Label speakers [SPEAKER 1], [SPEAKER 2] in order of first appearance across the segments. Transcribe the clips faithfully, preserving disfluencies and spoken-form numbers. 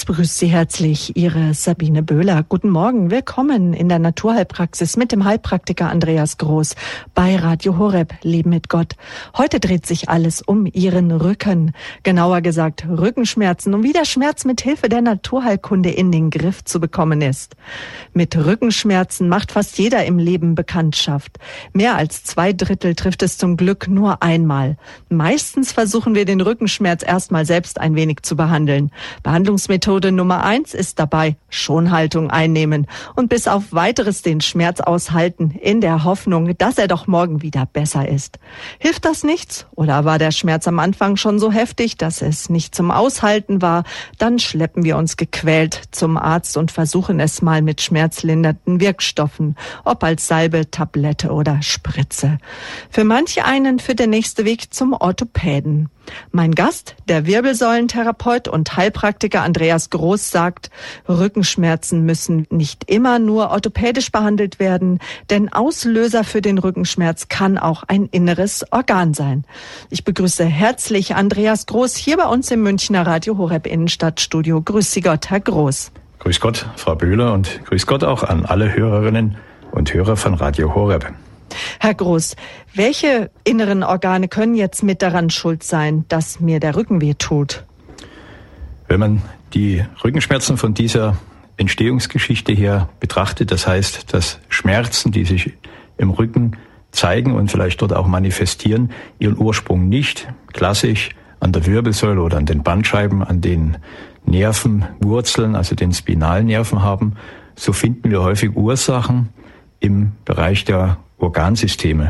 [SPEAKER 1] Es begrüßt Sie herzlich Ihre Sabine Böhler. Guten Morgen, willkommen in der Naturheilpraxis mit dem Heilpraktiker Andreas Groß bei Radio Horeb, Leben mit Gott. Heute dreht sich alles um Ihren Rücken, genauer gesagt Rückenschmerzen und wie der Schmerz mit Hilfe der Naturheilkunde in den Griff zu bekommen ist. Mit Rückenschmerzen macht fast jeder im Leben Bekanntschaft. Mehr als zwei Drittel trifft es zum Glück nur einmal. Meistens versuchen wir den Rückenschmerz erstmal selbst ein wenig zu behandeln. Behandlungsmethode Nummer eins ist dabei Schonhaltung einnehmen und bis auf Weiteres den Schmerz aushalten, in der Hoffnung, dass er doch morgen wieder besser ist. Hilft das nichts? Oder war der Schmerz am Anfang schon so heftig, dass es nicht zum Aushalten war? Dann schleppen wir uns gequält zum Arzt und versuchen es mal mit schmerzlindernden Wirkstoffen, ob als Salbe, Tablette oder Spritze. Für manche einen führt der nächste Weg zum Orthopäden. Mein Gast, der Wirbelsäulentherapeut und Heilpraktiker Andreas Groß, sagt, Rückenschmerzen müssen nicht immer nur orthopädisch behandelt werden, denn Auslöser für den Rückenschmerz kann auch ein inneres Organ sein. Ich begrüße herzlich Andreas Groß hier bei uns im Münchner Radio Horeb Innenstadtstudio. Grüß Sie Gott, Herr Groß.
[SPEAKER 2] Grüß Gott, Frau Böhler, und grüß Gott auch an alle Hörerinnen und Hörer von Radio Horeb.
[SPEAKER 1] Herr Groß, welche inneren Organe können jetzt mit daran schuld sein, dass mir der Rücken weh tut?
[SPEAKER 2] Wenn man die Rückenschmerzen von dieser Entstehungsgeschichte her betrachtet, das heißt, dass Schmerzen, die sich im Rücken zeigen und vielleicht dort auch manifestieren, ihren Ursprung nicht klassisch an der Wirbelsäule oder an den Bandscheiben, an den Nervenwurzeln, also den Spinalnerven haben, so finden wir häufig Ursachen im Bereich der Organsysteme.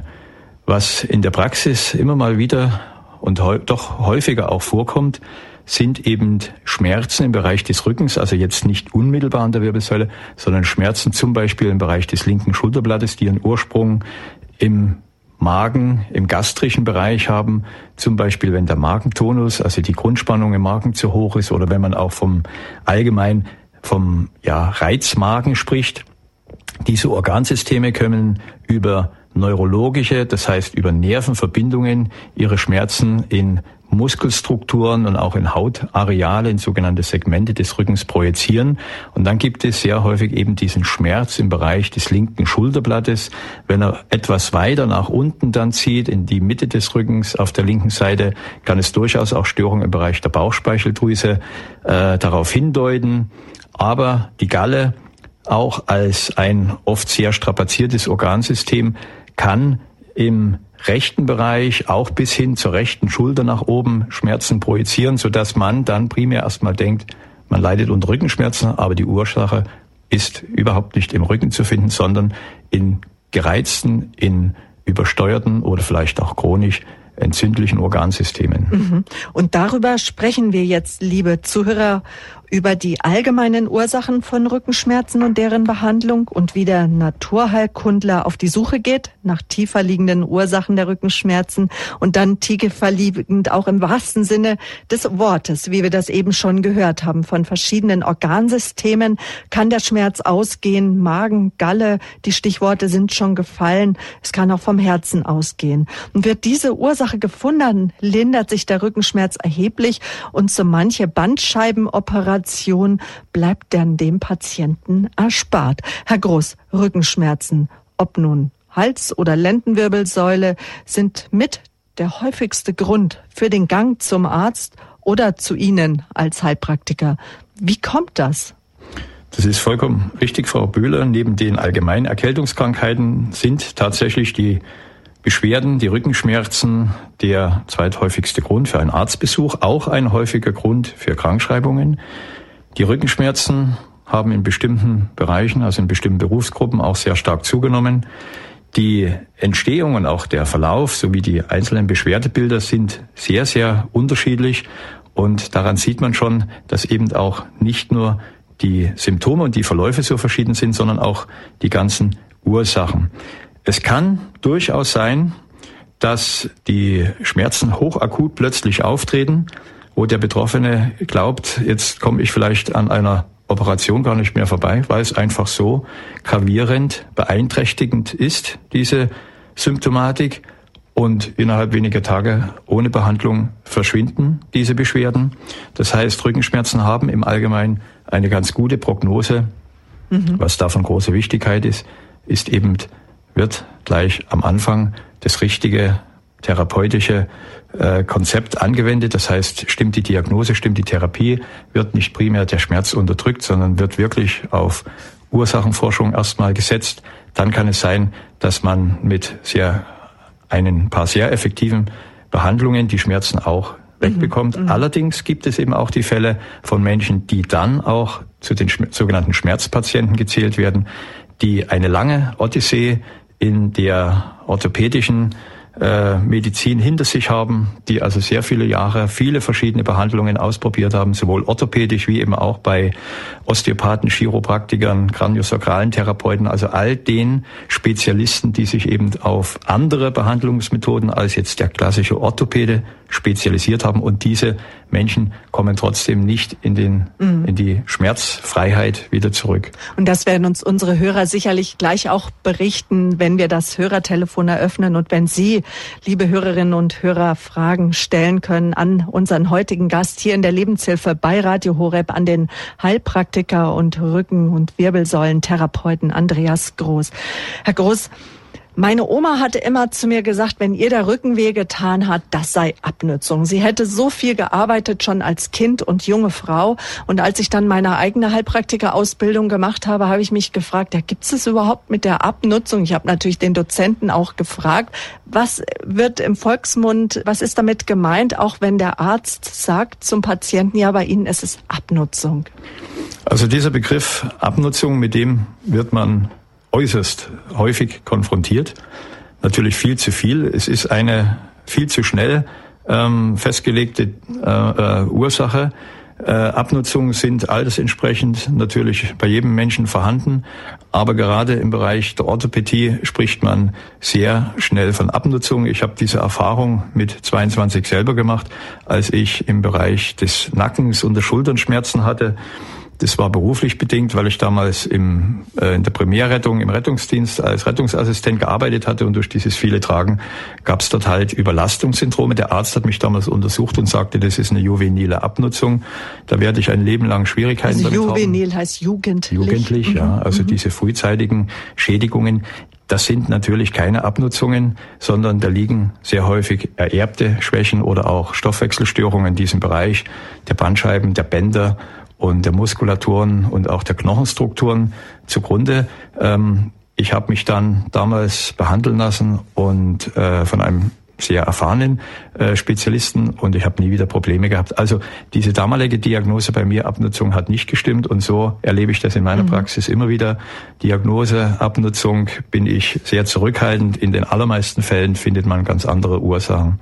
[SPEAKER 2] Was in der Praxis immer mal wieder und heu- doch häufiger auch vorkommt, sind eben Schmerzen im Bereich des Rückens, also jetzt nicht unmittelbar an der Wirbelsäule, sondern Schmerzen zum Beispiel im Bereich des linken Schulterblattes, die ihren Ursprung im Magen, im gastrischen Bereich haben, zum Beispiel wenn der Magentonus, also die Grundspannung im Magen zu hoch ist, oder wenn man auch vom allgemein vom ja, Reizmagen spricht. Diese Organsysteme können über neurologische, das heißt über Nervenverbindungen, ihre Schmerzen in Muskelstrukturen und auch in Hautareale, in sogenannte Segmente des Rückens projizieren. Und dann gibt es sehr häufig eben diesen Schmerz im Bereich des linken Schulterblattes. Wenn er etwas weiter nach unten dann zieht, in die Mitte des Rückens auf der linken Seite, kann es durchaus auch Störungen im Bereich der Bauchspeicheldrüse äh, darauf hindeuten. Aber die Galle, auch als ein oft sehr strapaziertes Organsystem, kann im rechten Bereich auch bis hin zur rechten Schulter nach oben Schmerzen projizieren, sodass man dann primär erstmal denkt, man leidet unter Rückenschmerzen, aber die Ursache ist überhaupt nicht im Rücken zu finden, sondern in gereizten, in übersteuerten oder vielleicht auch chronisch entzündlichen Organsystemen.
[SPEAKER 1] Mhm. Und darüber sprechen wir jetzt, liebe Zuhörer, über die allgemeinen Ursachen von Rückenschmerzen und deren Behandlung und wie der Naturheilkundler auf die Suche geht nach tiefer liegenden Ursachen der Rückenschmerzen und dann tiefer liegend auch im wahrsten Sinne des Wortes, wie wir das eben schon gehört haben. Von verschiedenen Organsystemen kann der Schmerz ausgehen, Magen, Galle, die Stichworte sind schon gefallen. Es kann auch vom Herzen ausgehen. Und wird diese Ursache gefunden, lindert sich der Rückenschmerz erheblich und so manche Bandscheibenoperation bleibt dann dem Patienten erspart. Herr Groß, Rückenschmerzen, ob nun Hals- oder Lendenwirbelsäule, sind mit der häufigste Grund für den Gang zum Arzt oder zu Ihnen als Heilpraktiker. Wie kommt das?
[SPEAKER 2] Das ist vollkommen richtig, Frau Böhler. Neben den allgemeinen Erkältungskrankheiten sind tatsächlich die Beschwerden, die Rückenschmerzen der zweithäufigste Grund für einen Arztbesuch, auch ein häufiger Grund für Krankschreibungen. Die Rückenschmerzen haben in bestimmten Bereichen, also in bestimmten Berufsgruppen auch sehr stark zugenommen. Die Entstehung und auch der Verlauf sowie die einzelnen Beschwerdebilder sind sehr, sehr unterschiedlich. Und daran sieht man schon, dass eben auch nicht nur die Symptome und die Verläufe so verschieden sind, sondern auch die ganzen Ursachen. Es kann durchaus sein, dass die Schmerzen hochakut plötzlich auftreten, wo der Betroffene glaubt, jetzt komme ich vielleicht an einer Operation gar nicht mehr vorbei, weil es einfach so gravierend beeinträchtigend ist, diese Symptomatik. und innerhalb weniger Tage ohne Behandlung verschwinden diese Beschwerden. Das heißt, Rückenschmerzen haben im Allgemeinen eine ganz gute Prognose. Mhm. Was davon große Wichtigkeit ist, ist eben, wird gleich am Anfang das richtige therapeutische äh, Konzept angewendet. Das heißt, stimmt die Diagnose, stimmt die Therapie, wird nicht primär der Schmerz unterdrückt, sondern wird wirklich auf Ursachenforschung erstmal gesetzt. Dann kann es sein, dass man mit sehr ein paar sehr effektiven Behandlungen die Schmerzen auch wegbekommt. Mhm. Allerdings gibt es eben auch die Fälle von Menschen, die dann auch zu den Sch- sogenannten Schmerzpatienten gezählt werden, die eine lange Odyssee in der orthopädischen äh, Medizin hinter sich haben, die also sehr viele Jahre viele verschiedene Behandlungen ausprobiert haben, sowohl orthopädisch wie eben auch bei Osteopathen, Chiropraktikern, kraniosakralen Therapeuten, also all den Spezialisten, die sich eben auf andere Behandlungsmethoden als jetzt der klassische Orthopäde spezialisiert haben, und diese Menschen kommen trotzdem nicht in den mhm. in die Schmerzfreiheit wieder zurück.
[SPEAKER 1] Und das werden uns unsere Hörer sicherlich gleich auch berichten, wenn wir das Hörertelefon eröffnen und wenn Sie, liebe Hörerinnen und Hörer, Fragen stellen können an unseren heutigen Gast hier in der Lebenshilfe bei Radio Horeb, an den Heilpraktiker und Rücken- und Wirbelsäulentherapeuten Andreas Groß. Herr Groß, meine Oma hatte immer zu mir gesagt, wenn ihr der Rücken weh getan hat, das sei Abnützung. Sie hätte so viel gearbeitet, schon als Kind und junge Frau. Und als ich dann meine eigene Heilpraktikerausbildung gemacht habe, habe ich mich gefragt, ja, gibt es überhaupt mit der Abnutzung? Ich habe natürlich den Dozenten auch gefragt, was wird im Volksmund, was ist damit gemeint, auch wenn der Arzt sagt zum Patienten, ja, bei Ihnen ist es Abnutzung.
[SPEAKER 2] Also dieser Begriff Abnutzung, mit dem wird man äußerst häufig konfrontiert. Natürlich viel zu viel. Es ist eine viel zu schnell ähm, festgelegte äh, äh, Ursache. Äh, Abnutzungen sind altersentsprechend natürlich bei jedem Menschen vorhanden, aber gerade im Bereich der Orthopädie spricht man sehr schnell von Abnutzung. Ich habe diese Erfahrung mit zweiundzwanzig selber gemacht, als ich im Bereich des Nackens und der Schultern Schmerzen hatte. Das war beruflich bedingt, weil ich damals im, äh, in der Primärrettung, im Rettungsdienst als Rettungsassistent gearbeitet hatte, und durch dieses viele Tragen gab es dort halt Überlastungssyndrome. Der Arzt hat mich damals untersucht und sagte, das ist eine juvenile Abnutzung. Da werde ich ein Leben lang Schwierigkeiten
[SPEAKER 1] also
[SPEAKER 2] damit haben.
[SPEAKER 1] Juvenil heißt jugendlich.
[SPEAKER 2] Jugendlich, mhm. ja. Also mhm. diese frühzeitigen Schädigungen, das sind natürlich keine Abnutzungen, sondern da liegen sehr häufig ererbte Schwächen oder auch Stoffwechselstörungen in diesem Bereich der Bandscheiben, der Bänder und der Muskulaturen und auch der Knochenstrukturen zugrunde. Ähm, ich habe mich dann damals behandeln lassen und äh, von einem sehr erfahrenen äh, Spezialisten, und ich habe nie wieder Probleme gehabt. Also diese damalige Diagnose bei mir, Abnutzung, hat nicht gestimmt, und so erlebe ich das in meiner mhm. Praxis immer wieder. Diagnose, Abnutzung, bin ich sehr zurückhaltend. In den allermeisten Fällen findet man ganz andere Ursachen.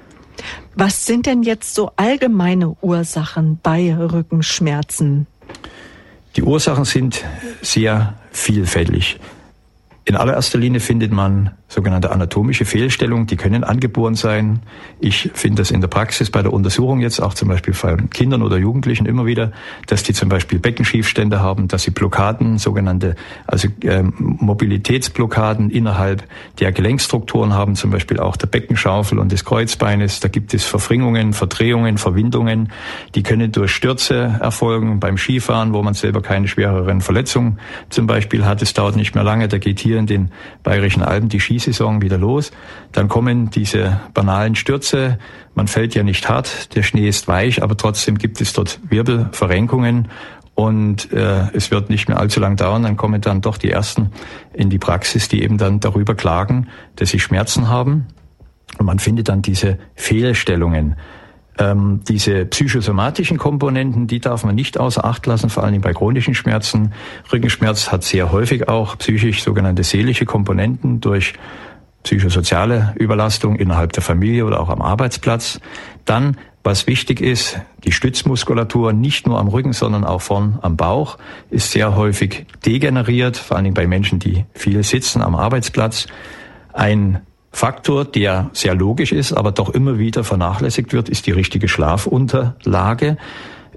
[SPEAKER 1] Was sind denn jetzt so allgemeine Ursachen bei Rückenschmerzen?
[SPEAKER 2] Die Ursachen sind sehr vielfältig. In allererster Linie findet man sogenannte anatomische Fehlstellungen, die können angeboren sein. Ich finde das in der Praxis bei der Untersuchung jetzt auch zum Beispiel bei Kindern oder Jugendlichen immer wieder, dass die zum Beispiel Beckenschiefstände haben, dass sie Blockaden, sogenannte also ähm, Mobilitätsblockaden innerhalb der Gelenkstrukturen haben, zum Beispiel auch der Beckenschaufel und des Kreuzbeines. Da gibt es Verfringungen, Verdrehungen, Verwindungen. Die können durch Stürze erfolgen beim Skifahren, wo man selber keine schwereren Verletzungen zum Beispiel hat. Es dauert nicht mehr lange, da geht hier in den Bayerischen Alpen die Skisaison wieder los. Dann kommen diese banalen Stürze. Man fällt ja nicht hart, der Schnee ist weich, aber trotzdem gibt es dort Wirbelverrenkungen, und äh, es wird nicht mehr allzu lang dauern. Dann kommen dann doch die Ersten in die Praxis, die eben dann darüber klagen, dass sie Schmerzen haben. Und man findet dann diese Fehlstellungen. Ähm, diese psychosomatischen Komponenten, die darf man nicht außer Acht lassen, vor allem bei chronischen Schmerzen. Rückenschmerz hat sehr häufig auch psychisch sogenannte seelische Komponenten durch psychosoziale Überlastung innerhalb der Familie oder auch am Arbeitsplatz. Dann, was wichtig ist, die Stützmuskulatur, nicht nur am Rücken, sondern auch vorn am Bauch, ist sehr häufig degeneriert, vor allem bei Menschen, die viel sitzen am Arbeitsplatz. Ein Faktor, der sehr logisch ist, aber doch immer wieder vernachlässigt wird, ist die richtige Schlafunterlage.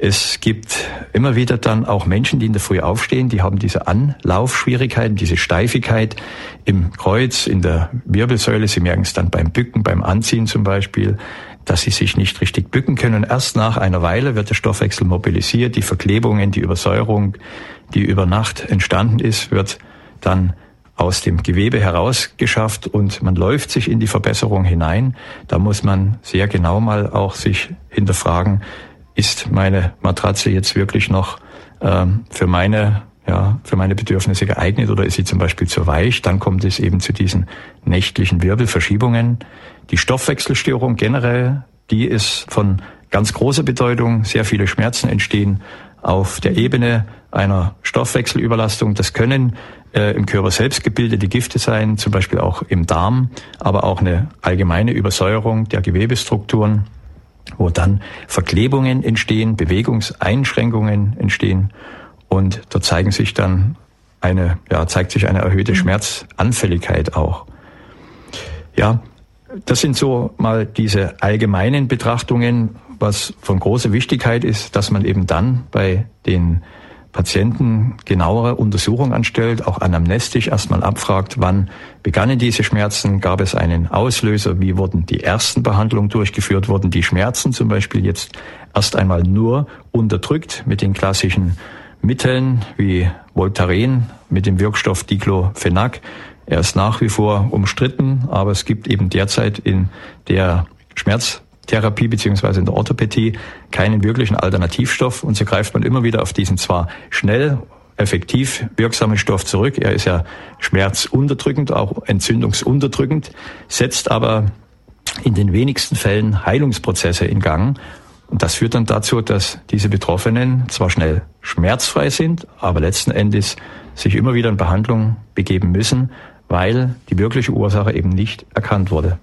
[SPEAKER 2] Es gibt immer wieder dann auch Menschen, die in der Früh aufstehen, die haben diese Anlaufschwierigkeiten, diese Steifigkeit im Kreuz, in der Wirbelsäule. Sie merken es dann beim Bücken, beim Anziehen zum Beispiel, dass sie sich nicht richtig bücken können. Erst nach einer Weile wird der Stoffwechsel mobilisiert, die Verklebungen, die Übersäuerung, die über Nacht entstanden ist, wird dann aus dem Gewebe herausgeschafft und man läuft sich in die Verbesserung hinein. Da muss man sehr genau mal auch sich hinterfragen, ist meine Matratze jetzt wirklich noch ähm, für meine ja für meine Bedürfnisse geeignet oder ist sie zum Beispiel zu weich? Dann kommt es eben zu diesen nächtlichen Wirbelverschiebungen. Die Stoffwechselstörung generell, die ist von ganz großer Bedeutung. Sehr viele Schmerzen entstehen auf der Ebene einer Stoffwechselüberlastung. Das können äh, im Körper selbst gebildete Gifte sein, zum Beispiel auch im Darm, aber auch eine allgemeine Übersäuerung der Gewebestrukturen, wo dann Verklebungen entstehen, Bewegungseinschränkungen entstehen und dort zeigen sich dann eine, ja, zeigt sich eine erhöhte Schmerzanfälligkeit auch. Ja, das sind so mal diese allgemeinen Betrachtungen. Was von großer Wichtigkeit ist, dass man eben dann bei den Patienten genauere Untersuchungen anstellt, auch anamnestisch erstmal abfragt, wann begannen diese Schmerzen, gab es einen Auslöser, wie wurden die ersten Behandlungen durchgeführt, wurden die Schmerzen zum Beispiel jetzt erst einmal nur unterdrückt mit den klassischen Mitteln wie Voltaren, mit dem Wirkstoff Diclofenac. Er ist nach wie vor umstritten, aber es gibt eben derzeit in der Schmerztherapie beziehungsweise in der Orthopädie keinen wirklichen Alternativstoff und so greift man immer wieder auf diesen zwar schnell, effektiv wirksamen Stoff zurück. Er ist ja schmerzunterdrückend, auch entzündungsunterdrückend, setzt aber in den wenigsten Fällen Heilungsprozesse in Gang. Und das führt dann dazu, dass diese Betroffenen zwar schnell schmerzfrei sind, aber letzten Endes sich immer wieder in Behandlung begeben müssen, weil die wirkliche Ursache eben nicht erkannt wurde.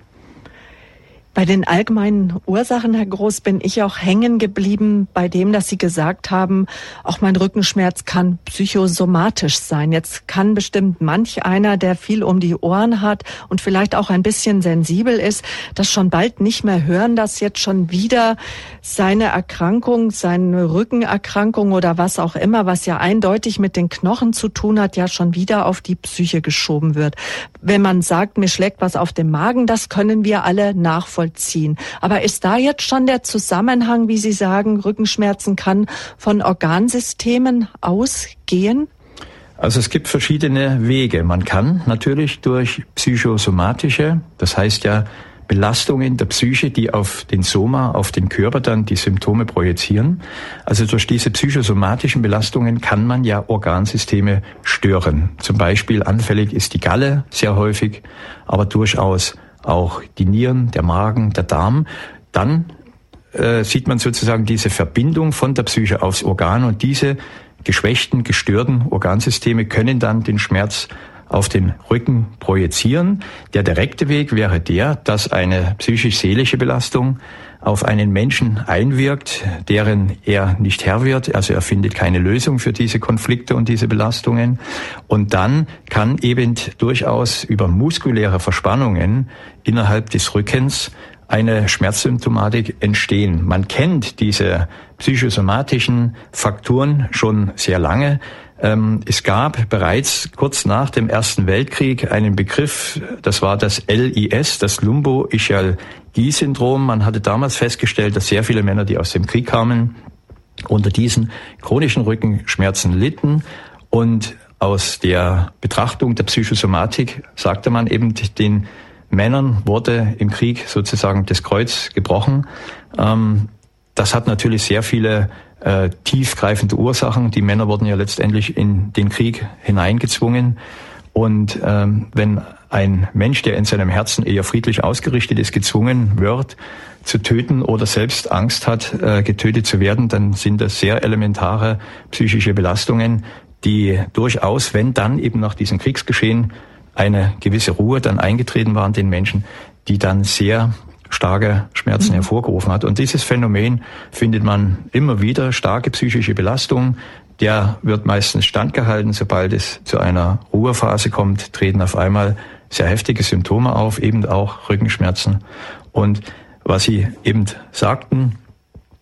[SPEAKER 1] Bei den allgemeinen Ursachen, Herr Groß, bin ich auch hängen geblieben bei dem, dass Sie gesagt haben, auch mein Rückenschmerz kann psychosomatisch sein. Jetzt kann bestimmt manch einer, der viel um die Ohren hat und vielleicht auch ein bisschen sensibel ist, das schon bald nicht mehr hören, dass jetzt schon wieder seine Erkrankung, seine Rückenerkrankung oder was auch immer, was ja eindeutig mit den Knochen zu tun hat, ja schon wieder auf die Psyche geschoben wird. Wenn man sagt, mir schlägt was auf dem Magen, das können wir alle nachvollziehen. Aber ist da jetzt schon der Zusammenhang, wie Sie sagen, Rückenschmerzen kann von Organsystemen ausgehen?
[SPEAKER 2] Also es gibt verschiedene Wege. Man kann natürlich durch psychosomatische, das heißt ja Belastungen der Psyche, die auf den Soma, auf den Körper dann die Symptome projizieren. Also durch diese psychosomatischen Belastungen kann man ja Organsysteme stören. Zum Beispiel anfällig ist die Galle sehr häufig, aber durchaus auch die Nieren, der Magen, der Darm. Dann äh, sieht man sozusagen diese Verbindung von der Psyche aufs Organ und diese geschwächten, gestörten Organsysteme können dann den Schmerz auf den Rücken projizieren. Der direkte Weg wäre der, dass eine psychisch-seelische Belastung auf einen Menschen einwirkt, deren er nicht Herr wird. Also er findet keine Lösung für diese Konflikte und diese Belastungen. Und dann kann eben durchaus über muskuläre Verspannungen innerhalb des Rückens eine Schmerzsymptomatik entstehen. Man kennt diese psychosomatischen Faktoren schon sehr lange. Es gab bereits kurz nach dem Ersten Weltkrieg einen Begriff, das war das L I S, das Lumbo-Ischialgie-Syndrom. Man hatte damals festgestellt, dass sehr viele Männer, die aus dem Krieg kamen, unter diesen chronischen Rückenschmerzen litten. Und aus der Betrachtung der Psychosomatik sagte man eben, den Männern wurde im Krieg sozusagen das Kreuz gebrochen. Das hat natürlich sehr viele Äh, tiefgreifende Ursachen. Die Männer wurden ja letztendlich in den Krieg hineingezwungen. Und ähm, wenn ein Mensch, der in seinem Herzen eher friedlich ausgerichtet ist, gezwungen wird, zu töten oder selbst Angst hat, äh, getötet zu werden, dann sind das sehr elementare psychische Belastungen, die durchaus, wenn dann eben nach diesem Kriegsgeschehen eine gewisse Ruhe dann eingetreten war an den Menschen, die dann sehr starke Schmerzen hervorgerufen hat. Und dieses Phänomen findet man immer wieder, starke psychische Belastung, der wird meistens standgehalten. Sobald es zu einer Ruhephase kommt, treten auf einmal sehr heftige Symptome auf, eben auch Rückenschmerzen. Und was Sie eben sagten,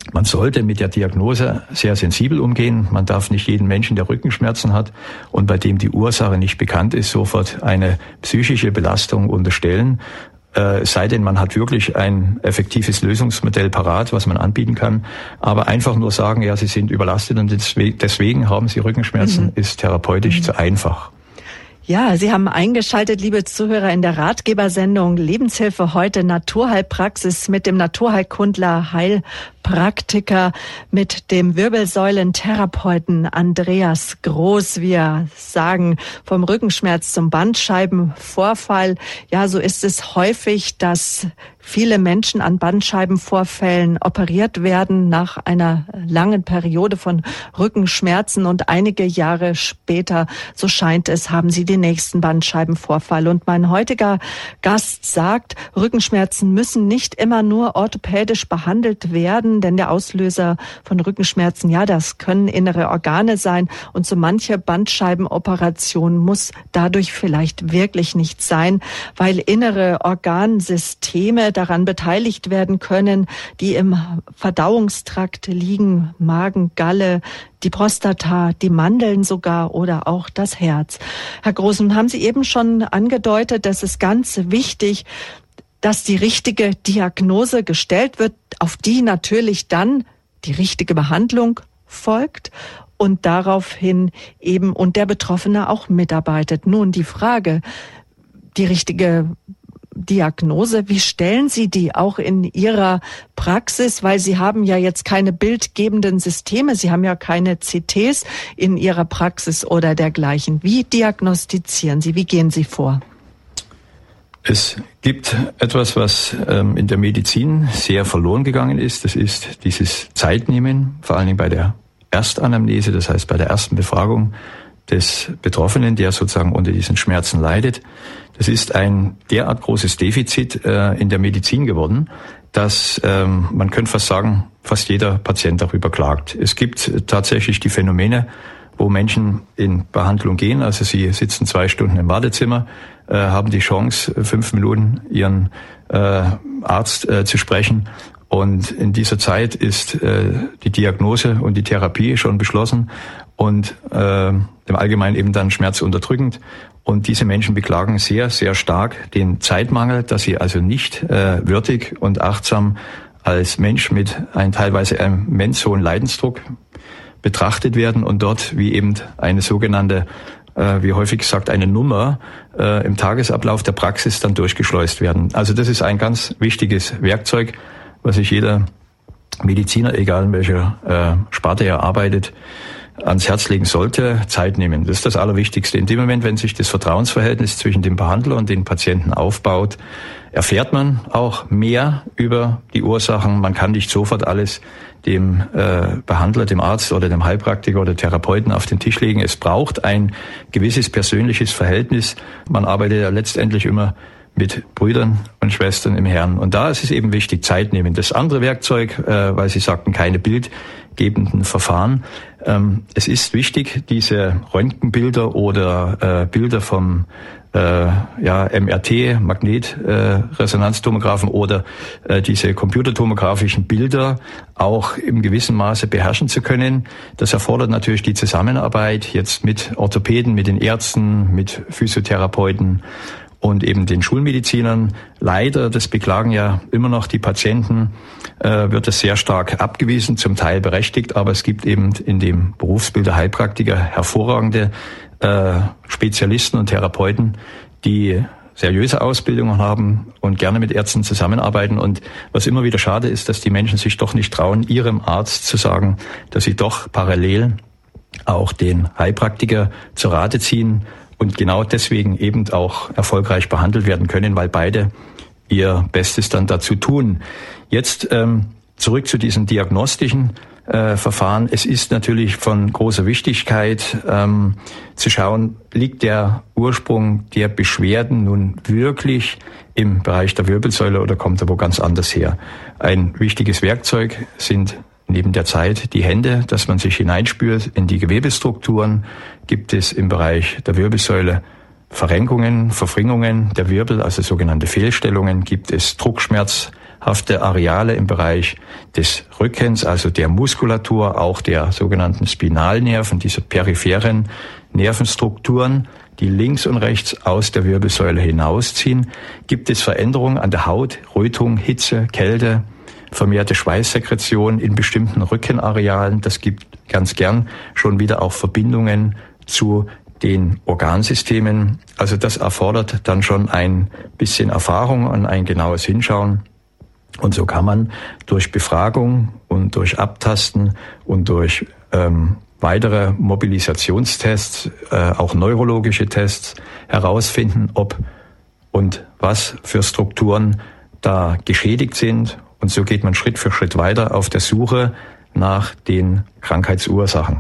[SPEAKER 2] Man sollte mit der Diagnose sehr sensibel umgehen. Man darf nicht jeden Menschen, der Rückenschmerzen hat und bei dem die Ursache nicht bekannt ist, sofort eine psychische Belastung unterstellen. Äh, es sei denn, man hat wirklich ein effektives Lösungsmodell parat, was man anbieten kann. Aber einfach nur sagen, ja, Sie sind überlastet und deswegen haben Sie Rückenschmerzen, mhm. ist therapeutisch mhm. zu einfach.
[SPEAKER 1] Ja, Sie haben eingeschaltet, liebe Zuhörer, in der Ratgebersendung Lebenshilfe heute Naturheilpraxis mit dem Naturheilkundler, Heilpraktiker, mit dem Wirbelsäulentherapeuten Andreas Groß. Wir sagen vom Rückenschmerz zum Bandscheibenvorfall. Ja, so ist es häufig, dass viele Menschen an Bandscheibenvorfällen operiert werden nach einer langen Periode von Rückenschmerzen und einige Jahre später, so scheint es, haben sie den nächsten Bandscheibenvorfall. Und mein heutiger Gast sagt, Rückenschmerzen müssen nicht immer nur orthopädisch behandelt werden, denn der Auslöser von Rückenschmerzen, ja, das können innere Organe sein und so manche Bandscheibenoperation muss dadurch vielleicht wirklich nicht sein, weil innere Organsysteme daran beteiligt werden können, die im Verdauungstrakt liegen, Magen, Galle, die Prostata, die Mandeln sogar oder auch das Herz. Herr Groß, nun haben Sie eben schon angedeutet, dass es ganz wichtig, dass die richtige Diagnose gestellt wird, auf die natürlich dann die richtige Behandlung folgt und daraufhin eben und der Betroffene auch mitarbeitet. Nun die Frage, die richtige Diagnose, wie stellen Sie die auch in Ihrer Praxis? Weil Sie haben ja jetzt keine bildgebenden Systeme, Sie haben ja keine C Ts in Ihrer Praxis oder dergleichen. Wie diagnostizieren Sie, wie gehen Sie vor?
[SPEAKER 2] Es gibt etwas, was ähm, in der Medizin sehr verloren gegangen ist. Das ist dieses Zeitnehmen, vor allen Dingen bei der Erstanamnese, das heißt bei der ersten Befragung des Betroffenen, der sozusagen unter diesen Schmerzen leidet. Das ist ein derart großes Defizit äh, in der Medizin geworden, dass ähm, man könnte fast sagen, fast jeder Patient darüber klagt. Es gibt tatsächlich die Phänomene, wo Menschen in Behandlung gehen, also sie sitzen zwei Stunden im Wartezimmer, äh, haben die Chance, fünf Minuten ihren äh, Arzt äh, zu sprechen. Und in dieser Zeit ist äh, die Diagnose und die Therapie schon beschlossen und äh, im Allgemeinen eben dann schmerzunterdrückend. Und diese Menschen beklagen sehr, sehr stark den Zeitmangel, dass sie also nicht äh, würdig und achtsam als Mensch mit einem teilweise immens hohen Leidensdruck betrachtet werden und dort wie eben eine sogenannte, äh, wie häufig gesagt, eine Nummer äh, im Tagesablauf der Praxis dann durchgeschleust werden. Also das ist ein ganz wichtiges Werkzeug, was sich jeder Mediziner, egal in welcher äh, Sparte er arbeitet, ans Herz legen sollte, Zeit nehmen. Das ist das Allerwichtigste. In dem Moment, wenn sich das Vertrauensverhältnis zwischen dem Behandler und den Patienten aufbaut, erfährt man auch mehr über die Ursachen. Man kann nicht sofort alles dem äh, Behandler, dem Arzt oder dem Heilpraktiker oder Therapeuten auf den Tisch legen. Es braucht ein gewisses persönliches Verhältnis. Man arbeitet ja letztendlich immer mit Brüdern und Schwestern im Herrn. Und da ist es eben wichtig, Zeit nehmen. Das andere Werkzeug, äh, weil Sie sagten, keine bildgebenden Verfahren. Ähm, es ist wichtig, diese Röntgenbilder oder äh, Bilder vom äh, ja, M R T, Magnetresonanztomographen äh, oder äh, diese computertomografischen Bilder auch im gewissen Maße beherrschen zu können. Das erfordert natürlich die Zusammenarbeit jetzt mit Orthopäden, mit den Ärzten, mit Physiotherapeuten und eben den Schulmedizinern. Leider, das beklagen ja immer noch die Patienten, äh, wird es sehr stark abgewiesen, zum Teil berechtigt, aber es gibt eben in dem Berufsbild der Heilpraktiker hervorragende äh, Spezialisten und Therapeuten, die seriöse Ausbildungen haben und gerne mit Ärzten zusammenarbeiten. Und was immer wieder schade ist, dass die Menschen sich doch nicht trauen, ihrem Arzt zu sagen, dass sie doch parallel auch den Heilpraktiker zu Rate ziehen und genau deswegen eben auch erfolgreich behandelt werden können, weil beide ihr Bestes dann dazu tun. Jetzt ähm, zurück zu diesen diagnostischen äh, Verfahren. Es ist natürlich von großer Wichtigkeit ähm, zu schauen, liegt der Ursprung der Beschwerden nun wirklich im Bereich der Wirbelsäule oder kommt er wo ganz anders her? Ein wichtiges Werkzeug sind neben der Zeit die Hände, dass man sich hineinspürt in die Gewebestrukturen. Gibt es im Bereich der Wirbelsäule Verrenkungen, Verfringungen der Wirbel, also sogenannte Fehlstellungen? Gibt es Druckschmerz, schmerzhafte Areale im Bereich des Rückens, also der Muskulatur, auch der sogenannten Spinalnerven, dieser peripheren Nervenstrukturen, die links und rechts aus der Wirbelsäule hinausziehen. Gibt es Veränderungen an der Haut, Rötung, Hitze, Kälte, vermehrte Schweißsekretion in bestimmten Rückenarealen? Das gibt ganz gern schon wieder auch Verbindungen zu den Organsystemen. Also das erfordert dann schon ein bisschen Erfahrung und ein genaues Hinschauen. Und so kann man durch Befragung und durch Abtasten und durch ähm, weitere Mobilisationstests, äh, auch neurologische Tests herausfinden, ob und was für Strukturen da geschädigt sind. Und so geht man Schritt für Schritt weiter auf der Suche nach den Krankheitsursachen.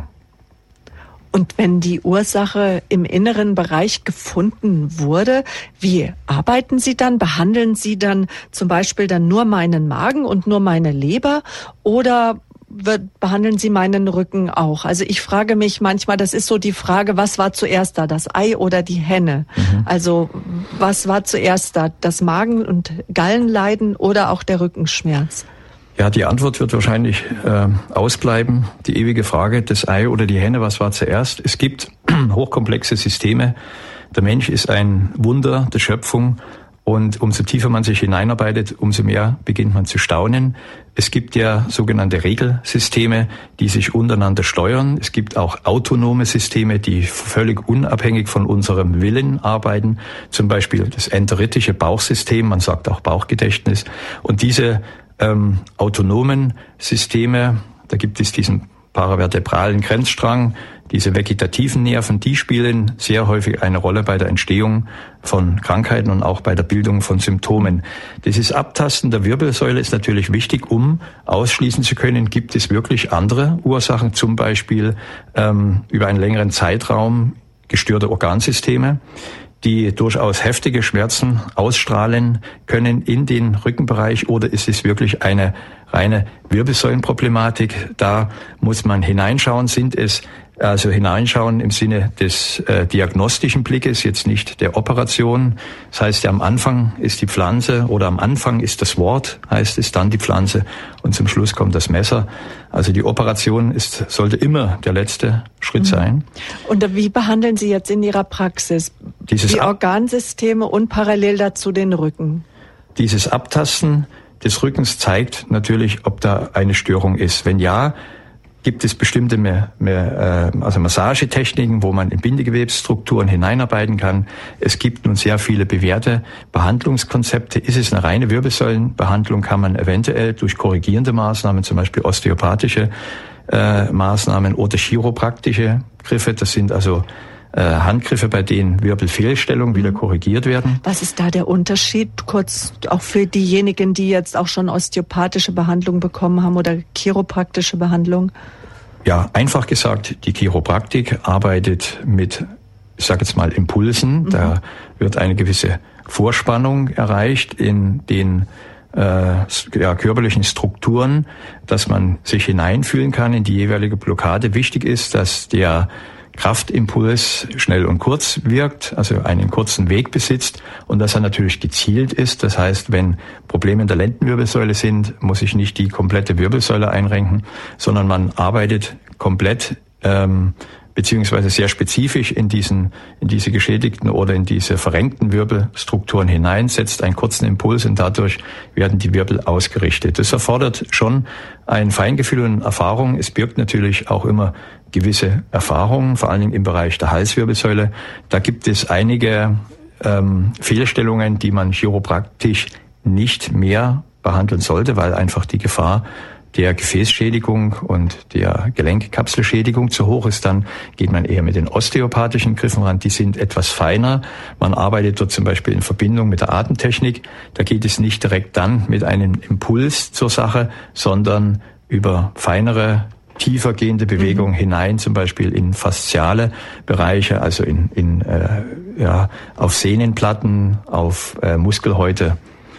[SPEAKER 1] Und wenn die Ursache im inneren Bereich gefunden wurde, wie arbeiten Sie dann? Behandeln Sie dann zum Beispiel dann nur meinen Magen und nur meine Leber oder wird, behandeln Sie meinen Rücken auch? Also ich frage mich manchmal, das ist so die Frage, was war zuerst da, das Ei oder die Henne? Mhm. Also was war zuerst da, das Magen- und Gallenleiden oder auch der Rückenschmerz?
[SPEAKER 2] Ja, die Antwort wird wahrscheinlich äh, ausbleiben. Die ewige Frage, das Ei oder die Henne, was war zuerst? Es gibt hochkomplexe Systeme. Der Mensch ist ein Wunder der Schöpfung. Und umso tiefer man sich hineinarbeitet, umso mehr beginnt man zu staunen. Es gibt ja sogenannte Regelsysteme, die sich untereinander steuern. Es gibt auch autonome Systeme, die völlig unabhängig von unserem Willen arbeiten. Zum Beispiel das enteritische Bauchsystem, man sagt auch Bauchgedächtnis. Und diese ähm, autonomen Systeme, da gibt es diesen paravertebralen Grenzstrang, diese vegetativen Nerven, die spielen sehr häufig eine Rolle bei der Entstehung von Krankheiten und auch bei der Bildung von Symptomen. Dieses Abtasten der Wirbelsäule ist natürlich wichtig, um ausschließen zu können, gibt es wirklich andere Ursachen, zum Beispiel ähm, über einen längeren Zeitraum gestörte Organsysteme, die durchaus heftige Schmerzen ausstrahlen können in den Rückenbereich, oder ist es wirklich eine reine Wirbelsäulenproblematik? Da muss man hineinschauen. Sind es also hineinschauen im Sinne des äh, diagnostischen Blickes, jetzt nicht der Operation. Das heißt, ja, am Anfang ist die Pflanze oder am Anfang ist das Wort, heißt es, dann die Pflanze und zum Schluss kommt das Messer. Also die Operation ist, sollte immer der letzte Schritt mhm. sein.
[SPEAKER 1] Und wie behandeln Sie jetzt in Ihrer Praxis
[SPEAKER 2] Dieses
[SPEAKER 1] die
[SPEAKER 2] Ab-
[SPEAKER 1] Organsysteme und parallel dazu den Rücken?
[SPEAKER 2] Dieses Abtasten des Rückens zeigt natürlich, ob da eine Störung ist. Wenn ja, gibt es bestimmte mehr, mehr, äh, also Massagetechniken, wo man in Bindegewebsstrukturen hineinarbeiten kann. Es gibt nun sehr viele bewährte Behandlungskonzepte. Ist es eine reine Wirbelsäulenbehandlung, kann man eventuell durch korrigierende Maßnahmen, zum Beispiel osteopathische äh, Maßnahmen oder chiropraktische Griffe, das sind also äh, Handgriffe, bei denen Wirbelfehlstellungen wieder korrigiert werden.
[SPEAKER 1] Was ist da der Unterschied, kurz auch für diejenigen, die jetzt auch schon osteopathische Behandlung bekommen haben oder chiropraktische Behandlung?
[SPEAKER 2] Ja, einfach gesagt, die Chiropraktik arbeitet mit, ich sage jetzt mal, Impulsen. Mhm. Da wird eine gewisse Vorspannung erreicht in den äh, ja, körperlichen Strukturen, dass man sich hineinfühlen kann in die jeweilige Blockade. Wichtig ist, dass der Kraftimpuls schnell und kurz wirkt, also einen kurzen Weg besitzt und dass er natürlich gezielt ist. Das heißt, wenn Probleme in der Lendenwirbelsäule sind, muss ich nicht die komplette Wirbelsäule einrenken, sondern man arbeitet komplett ähm, beziehungsweise sehr spezifisch in diesen, in diese geschädigten oder in diese verrenkten Wirbelstrukturen hinein, setzt einen kurzen Impuls und dadurch werden die Wirbel ausgerichtet. Das erfordert schon ein Feingefühl und Erfahrung. Es birgt natürlich auch immer gewisse Erfahrungen, vor allen Dingen im Bereich der Halswirbelsäule. Da gibt es einige ähm, Fehlstellungen, die man chiropraktisch nicht mehr behandeln sollte, weil einfach die Gefahr der Gefäßschädigung und der Gelenkkapselschädigung zu hoch ist. Dann geht man eher mit den osteopathischen Griffen ran. Die sind etwas feiner. Man arbeitet dort zum Beispiel in Verbindung mit der Atemtechnik. Da geht es nicht direkt dann mit einem Impuls zur Sache, sondern über feinere, tiefer gehende Bewegungen mhm. hinein, zum Beispiel in fasziale Bereiche, also in, in äh, ja, auf Sehnenplatten, auf äh, Muskelhäute.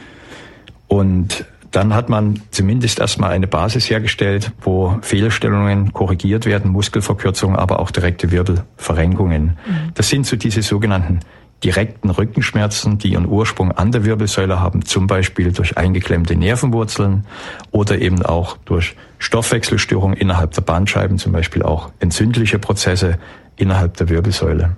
[SPEAKER 2] Und dann hat man zumindest erstmal eine Basis hergestellt, wo Fehlstellungen korrigiert werden, Muskelverkürzungen, aber auch direkte Wirbelverrenkungen. Mhm. Das sind so diese sogenannten direkten Rückenschmerzen, die ihren Ursprung an der Wirbelsäule haben, zum Beispiel durch eingeklemmte Nervenwurzeln oder eben auch durch Stoffwechselstörungen innerhalb der Bandscheiben, zum Beispiel auch entzündliche Prozesse innerhalb der Wirbelsäule.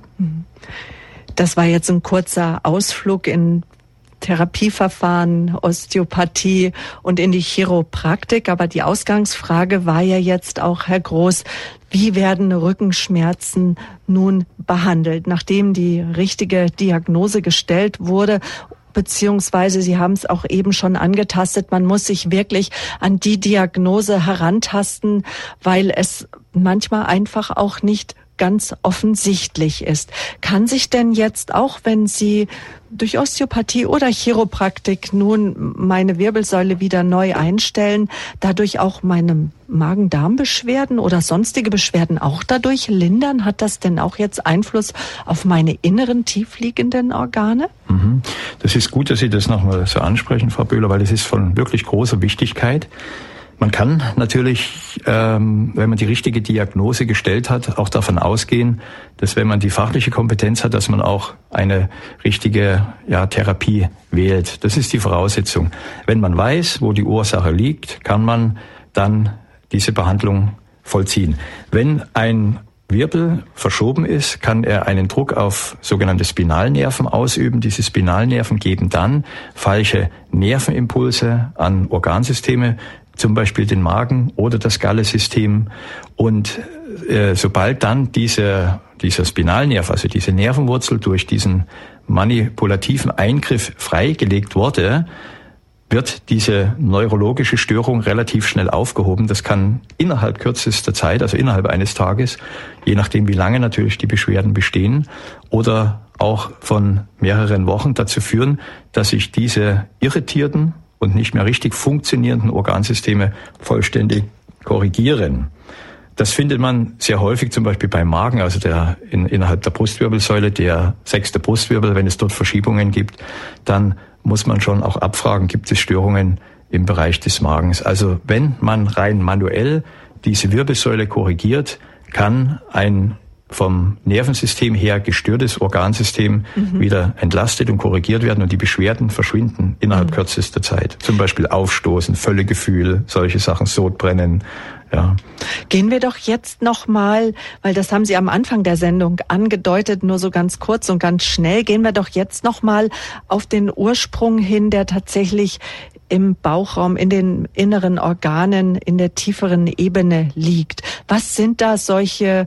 [SPEAKER 1] Das war jetzt ein kurzer Ausflug in Therapieverfahren, Osteopathie und in die Chiropraktik. Aber die Ausgangsfrage war ja jetzt auch, Herr Groß, wie werden Rückenschmerzen nun behandelt, nachdem die richtige Diagnose gestellt wurde? Beziehungsweise, Sie haben es auch eben schon angetastet, man muss sich wirklich an die Diagnose herantasten, weil es manchmal einfach auch nicht ganz offensichtlich ist. Kann sich denn jetzt, auch wenn Sie durch Osteopathie oder Chiropraktik nun meine Wirbelsäule wieder neu einstellen, dadurch auch meine Magen-Darm-Beschwerden oder sonstige Beschwerden auch dadurch lindern? Hat das denn auch jetzt Einfluss auf meine inneren tiefliegenden Organe?
[SPEAKER 2] Das ist gut, dass Sie das nochmal so ansprechen, Frau Böhler, weil es ist von wirklich großer Wichtigkeit. Man kann natürlich, ähm, wenn man die richtige Diagnose gestellt hat, auch davon ausgehen, dass wenn man die fachliche Kompetenz hat, dass man auch eine richtige ja, Therapie wählt. Das ist die Voraussetzung. Wenn man weiß, wo die Ursache liegt, kann man dann diese Behandlung vollziehen. Wenn ein Wirbel verschoben ist, kann er einen Druck auf sogenannte Spinalnerven ausüben. Diese Spinalnerven geben dann falsche Nervenimpulse an Organsysteme, zum Beispiel den Magen oder das Gallesystem. Und äh, sobald dann diese, dieser Spinalnerv, also diese Nervenwurzel durch diesen manipulativen Eingriff freigelegt wurde, wird diese neurologische Störung relativ schnell aufgehoben. Das kann innerhalb kürzester Zeit, also innerhalb eines Tages, je nachdem wie lange natürlich die Beschwerden bestehen, oder auch von mehreren Wochen dazu führen, dass sich diese irritierten und nicht mehr richtig funktionierenden Organsysteme vollständig korrigieren. Das findet man sehr häufig zum Beispiel beim Magen, also der in, innerhalb der Brustwirbelsäule, der sechste Brustwirbel. Wenn es dort Verschiebungen gibt, dann muss man schon auch abfragen, gibt es Störungen im Bereich des Magens. Also wenn man rein manuell diese Wirbelsäule korrigiert, kann ein vom Nervensystem her gestörtes Organsystem mhm. wieder entlastet und korrigiert werden und die Beschwerden verschwinden innerhalb mhm. kürzester Zeit. Zum Beispiel Aufstoßen, Völlegefühl, solche Sachen, Sodbrennen. Ja.
[SPEAKER 1] Gehen wir doch jetzt nochmal, weil das haben Sie am Anfang der Sendung angedeutet, nur so ganz kurz und ganz schnell, gehen wir doch jetzt nochmal auf den Ursprung hin, der tatsächlich im Bauchraum, in den inneren Organen, in der tieferen Ebene liegt. Was sind da solche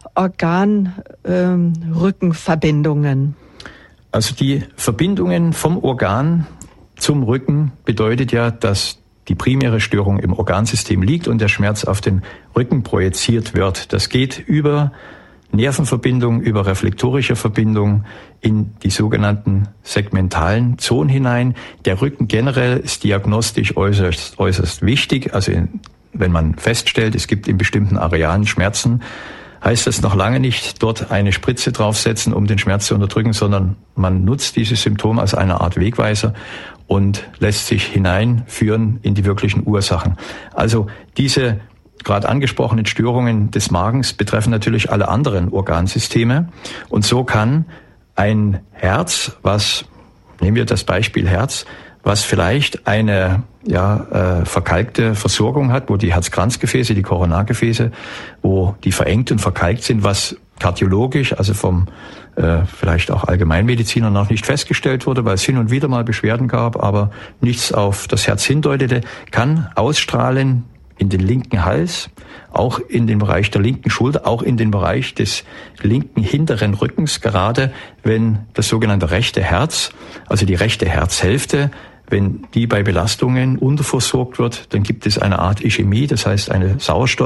[SPEAKER 1] Organ-Rückenverbindungen? Ähm,
[SPEAKER 2] also die Verbindungen vom Organ zum Rücken bedeutet ja, dass die primäre Störung im Organsystem liegt und der Schmerz auf den Rücken projiziert wird. Das geht über Nervenverbindung, über reflektorische Verbindung in die sogenannten segmentalen Zonen hinein. Der Rücken generell ist diagnostisch äußerst, äußerst wichtig. Also in, wenn man feststellt, es gibt in bestimmten Arealen Schmerzen, heißt das noch lange nicht, dort eine Spritze draufsetzen, um den Schmerz zu unterdrücken, sondern man nutzt dieses Symptom als eine Art Wegweiser und lässt sich hineinführen in die wirklichen Ursachen. Also diese gerade angesprochenen Störungen des Magens betreffen natürlich alle anderen Organsysteme. Und so kann ein Herz, was, nehmen wir das Beispiel Herz, was vielleicht eine ja, äh, verkalkte Versorgung hat, wo die Herzkranzgefäße, die Koronargefäße, wo die verengt und verkalkt sind, was kardiologisch, also vom äh, vielleicht auch Allgemeinmediziner noch nicht festgestellt wurde, weil es hin und wieder mal Beschwerden gab, aber nichts auf das Herz hindeutete, kann ausstrahlen in den linken Hals, auch in den Bereich der linken Schulter, auch in den Bereich des linken hinteren Rückens, gerade wenn das sogenannte rechte Herz, also die rechte Herzhälfte, wenn die bei Belastungen unterversorgt wird, dann gibt es eine Art Ischämie, das heißt eine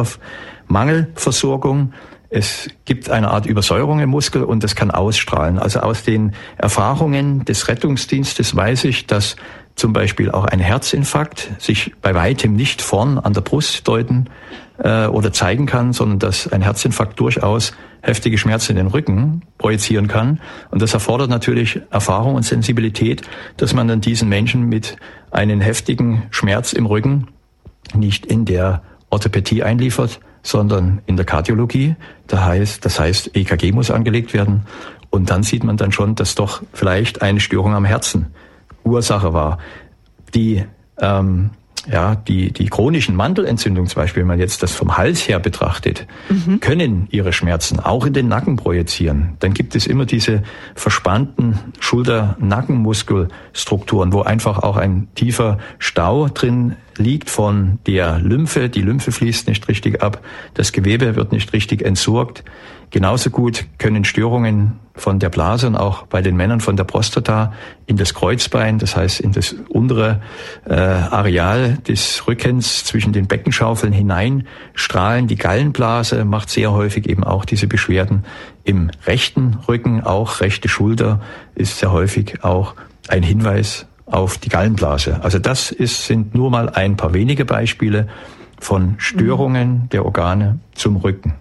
[SPEAKER 2] Sauerstoffmangelversorgung. Es gibt eine Art Übersäuerung im Muskel und das kann ausstrahlen. Also aus den Erfahrungen des Rettungsdienstes weiß ich, dass zum Beispiel auch ein Herzinfarkt sich bei weitem nicht vorn an der Brust deuten äh, oder zeigen kann, sondern dass ein Herzinfarkt durchaus heftige Schmerzen in den Rücken projizieren kann. Und das erfordert natürlich Erfahrung und Sensibilität, dass man dann diesen Menschen mit einem heftigen Schmerz im Rücken nicht in der Orthopädie einliefert, sondern in der Kardiologie. Das heißt, das heißt, E K G muss angelegt werden Und dann sieht man dann schon, dass doch vielleicht eine Störung am Herzen Ursache war. Die ähm, Ja, die, die chronischen Mandelentzündungen zum Beispiel, wenn man jetzt das vom Hals her betrachtet, mhm. können ihre Schmerzen auch in den Nacken projizieren. Dann gibt es immer diese verspannten Schulter-Nackenmuskelstrukturen, wo einfach auch ein tiefer Stau drin liegt von der Lymphe. Die Lymphe fließt nicht richtig ab, das Gewebe wird nicht richtig entsorgt. Genauso gut können Störungen von der Blase und auch bei den Männern von der Prostata in das Kreuzbein, das heißt in das untere äh, Areal des Rückens zwischen den Beckenschaufeln hineinstrahlen. Die Gallenblase macht sehr häufig eben auch diese Beschwerden im rechten Rücken, auch rechte Schulter ist sehr häufig auch ein Hinweis auf die Gallenblase. Also das ist, sind nur mal ein paar wenige Beispiele von Störungen der Organe zum Rücken.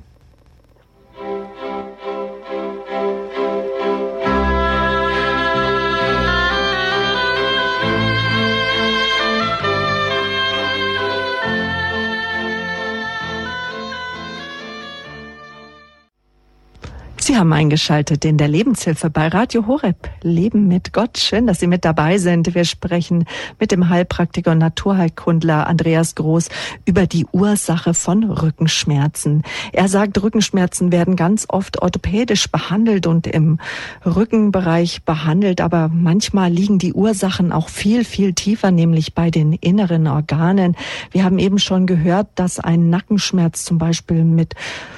[SPEAKER 1] Sie haben eingeschaltet in der Lebenshilfe bei Radio Horeb. Leben mit Gott. Schön, dass Sie mit dabei sind. Wir sprechen mit dem Heilpraktiker und Naturheilkundler Andreas Groß über die Ursache von Rückenschmerzen. Er sagt, Rückenschmerzen werden ganz oft orthopädisch behandelt und im Rückenbereich behandelt, aber manchmal liegen die Ursachen auch viel, viel tiefer, nämlich bei den inneren Organen. Wir haben eben schon gehört, dass ein Nackenschmerz zum Beispiel mit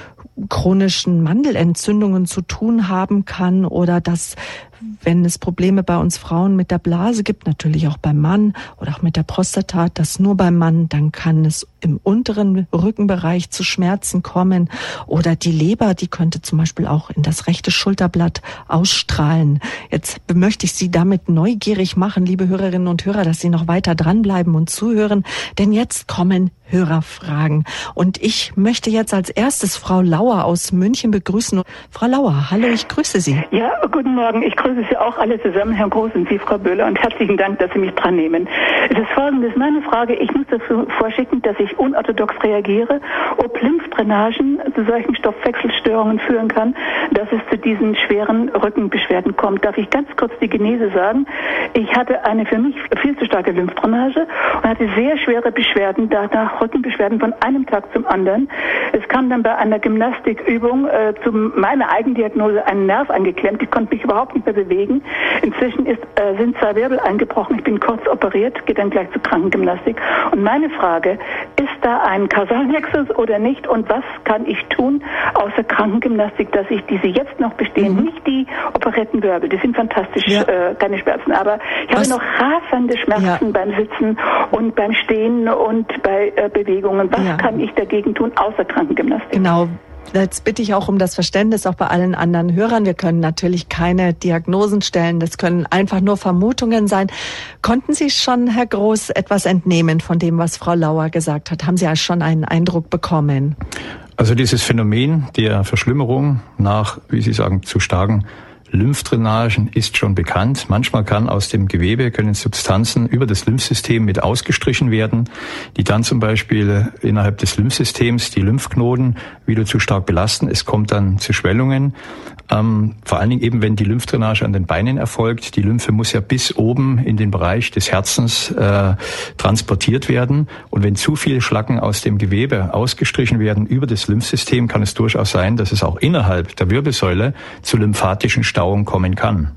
[SPEAKER 1] chronischen Mandelentzündungen zu tun haben kann oder dass, wenn es Probleme bei uns Frauen mit der Blase gibt, natürlich auch beim Mann oder auch mit der Prostata, das nur beim Mann, dann kann es im unteren Rückenbereich zu Schmerzen kommen oder die Leber, die könnte zum Beispiel auch in das rechte Schulterblatt ausstrahlen. Jetzt möchte ich Sie damit neugierig machen, liebe Hörerinnen und Hörer, dass Sie noch weiter dranbleiben und zuhören, denn jetzt kommen Hörerfragen. Und ich möchte jetzt als erstes Frau Lauer aus München begrüßen. Frau Lauer, hallo, ich grüße Sie.
[SPEAKER 3] Ja, guten Morgen. Ich grüße Sie auch alle zusammen, Herr Groß und Sie, Frau Böhler, und herzlichen Dank, dass Sie mich dran nehmen. Es ist folgendes, meine Frage, ich muss dafür vorschicken, dass ich unorthodox reagiere, ob Lymphdrainagen zu solchen Stoffwechselstörungen führen kann, dass es zu diesen schweren Rückenbeschwerden kommt. Darf ich ganz kurz die Genese sagen? Ich hatte eine für mich viel zu starke Lymphdrainage und hatte sehr schwere Beschwerden, danach Rückenbeschwerden von einem Tag zum anderen. Es kam dann bei einer Gymnastikübung äh, zu meiner Eigendiagnose ein Nerv angeklemmt. Ich konnte mich überhaupt nicht mehr bewegen. Inzwischen ist, äh, sind zwei Wirbel eingebrochen. Ich bin kurz operiert, gehe dann gleich zur Krankengymnastik. Und meine Frage, ist da ein Kausalnexus oder nicht? Und was kann ich tun außer Krankengymnastik, dass ich diese jetzt noch bestehen, mhm. nicht die operierten Wirbel, die sind fantastisch, ja. äh, keine Schmerzen, aber ich was? habe noch rasende Schmerzen ja. beim Sitzen und beim Stehen und bei äh, Bewegungen. Was ja. kann ich dagegen tun, außer Krankengymnastik?
[SPEAKER 1] Genau. Jetzt bitte ich auch um das Verständnis auch bei allen anderen Hörern. Wir können natürlich keine Diagnosen stellen. Das können einfach nur Vermutungen sein. Konnten Sie schon, Herr Groß, etwas entnehmen von dem, was Frau Lauer gesagt hat? Haben Sie ja schon einen Eindruck bekommen?
[SPEAKER 2] Also dieses Phänomen der Verschlimmerung nach, wie Sie sagen, zu starken Lymphdrainagen ist schon bekannt. Manchmal kann aus dem Gewebe können Substanzen über das Lymphsystem mit ausgestrichen werden, die dann zum Beispiel innerhalb des Lymphsystems die Lymphknoten wieder zu stark belasten. Es kommt dann zu Schwellungen. Ähm, vor allen Dingen eben, wenn die Lymphdrainage an den Beinen erfolgt. Die Lymphe muss ja bis oben in den Bereich des Herzens äh, transportiert werden. Und wenn zu viele Schlacken aus dem Gewebe ausgestrichen werden über das Lymphsystem, kann es durchaus sein, dass es auch innerhalb der Wirbelsäule zu lymphatischen Stauungen kommen kann.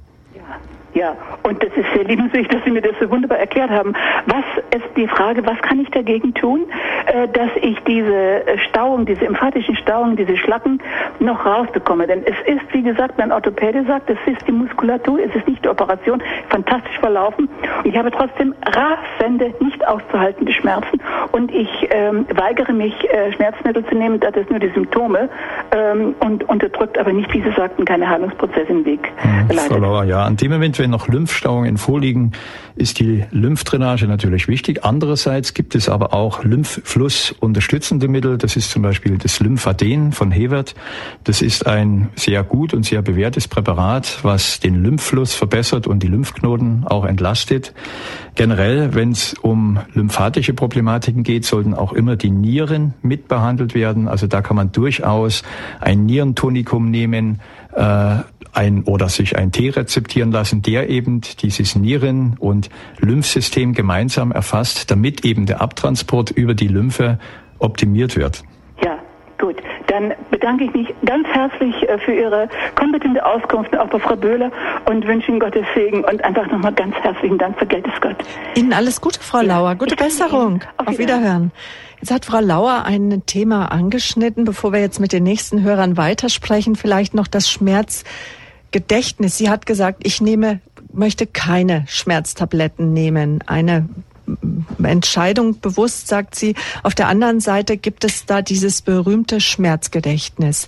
[SPEAKER 3] Ja, und das ist sehr liebenswürdig, dass Sie mir das so wunderbar erklärt haben. Was ist die Frage, was kann ich dagegen tun, äh, dass ich diese Stauung, diese lymphatischen Stauungen, diese Schlacken noch rausbekomme? Denn es ist, wie gesagt, mein Orthopäde sagt, es ist die Muskulatur, es ist nicht die Operation, fantastisch verlaufen. Und ich habe trotzdem rasende, nicht auszuhaltende Schmerzen. Und ich ähm, weigere mich, äh, Schmerzmittel zu nehmen, das ist nur die Symptome ähm, und unterdrückt aber nicht, wie Sie sagten, keine Heilungsprozesse im Weg
[SPEAKER 2] hm, Frau Lauer, ja, an dem Moment, wenn noch Lymphstauungen vorliegen, ist die Lymphdrainage natürlich wichtig. Andererseits gibt es aber auch Lymphflussunterstützende Mittel. Das ist zum Beispiel das Lymphaden von Hewert. Das ist ein sehr gut und sehr bewährtes Präparat, was den Lymphfluss verbessert und die Lymphknoten auch entlastet. Generell, wenn es um lymphatische Problematiken geht, sollten auch immer die Nieren mitbehandelt werden. Also da kann man durchaus ein Nierentonikum nehmen, äh, ein oder sich ein Tee rezeptieren lassen, der eben dieses Nieren- und Lymphsystem gemeinsam erfasst, damit eben der Abtransport über die Lymphe optimiert wird.
[SPEAKER 3] Ja, gut. Dann bedanke ich mich ganz herzlich für Ihre kompetente Auskunft, auch bei Frau Böhler, und wünsche Ihnen Gottes Segen und einfach nochmal ganz herzlichen Dank. Vergelt es Gott.
[SPEAKER 1] Ihnen alles Gute, Frau
[SPEAKER 3] ja.
[SPEAKER 1] Lauer. Gute Besserung. Auf, Auf Wiederhören. Wiederhören. Jetzt hat Frau Lauer ein Thema angeschnitten, bevor wir jetzt mit den nächsten Hörern weitersprechen, vielleicht noch das Schmerzgedächtnis. Sie hat gesagt, ich nehme, möchte keine Schmerztabletten nehmen. Eine Entscheidung bewusst, sagt sie. Auf der anderen Seite gibt es da dieses berühmte Schmerzgedächtnis.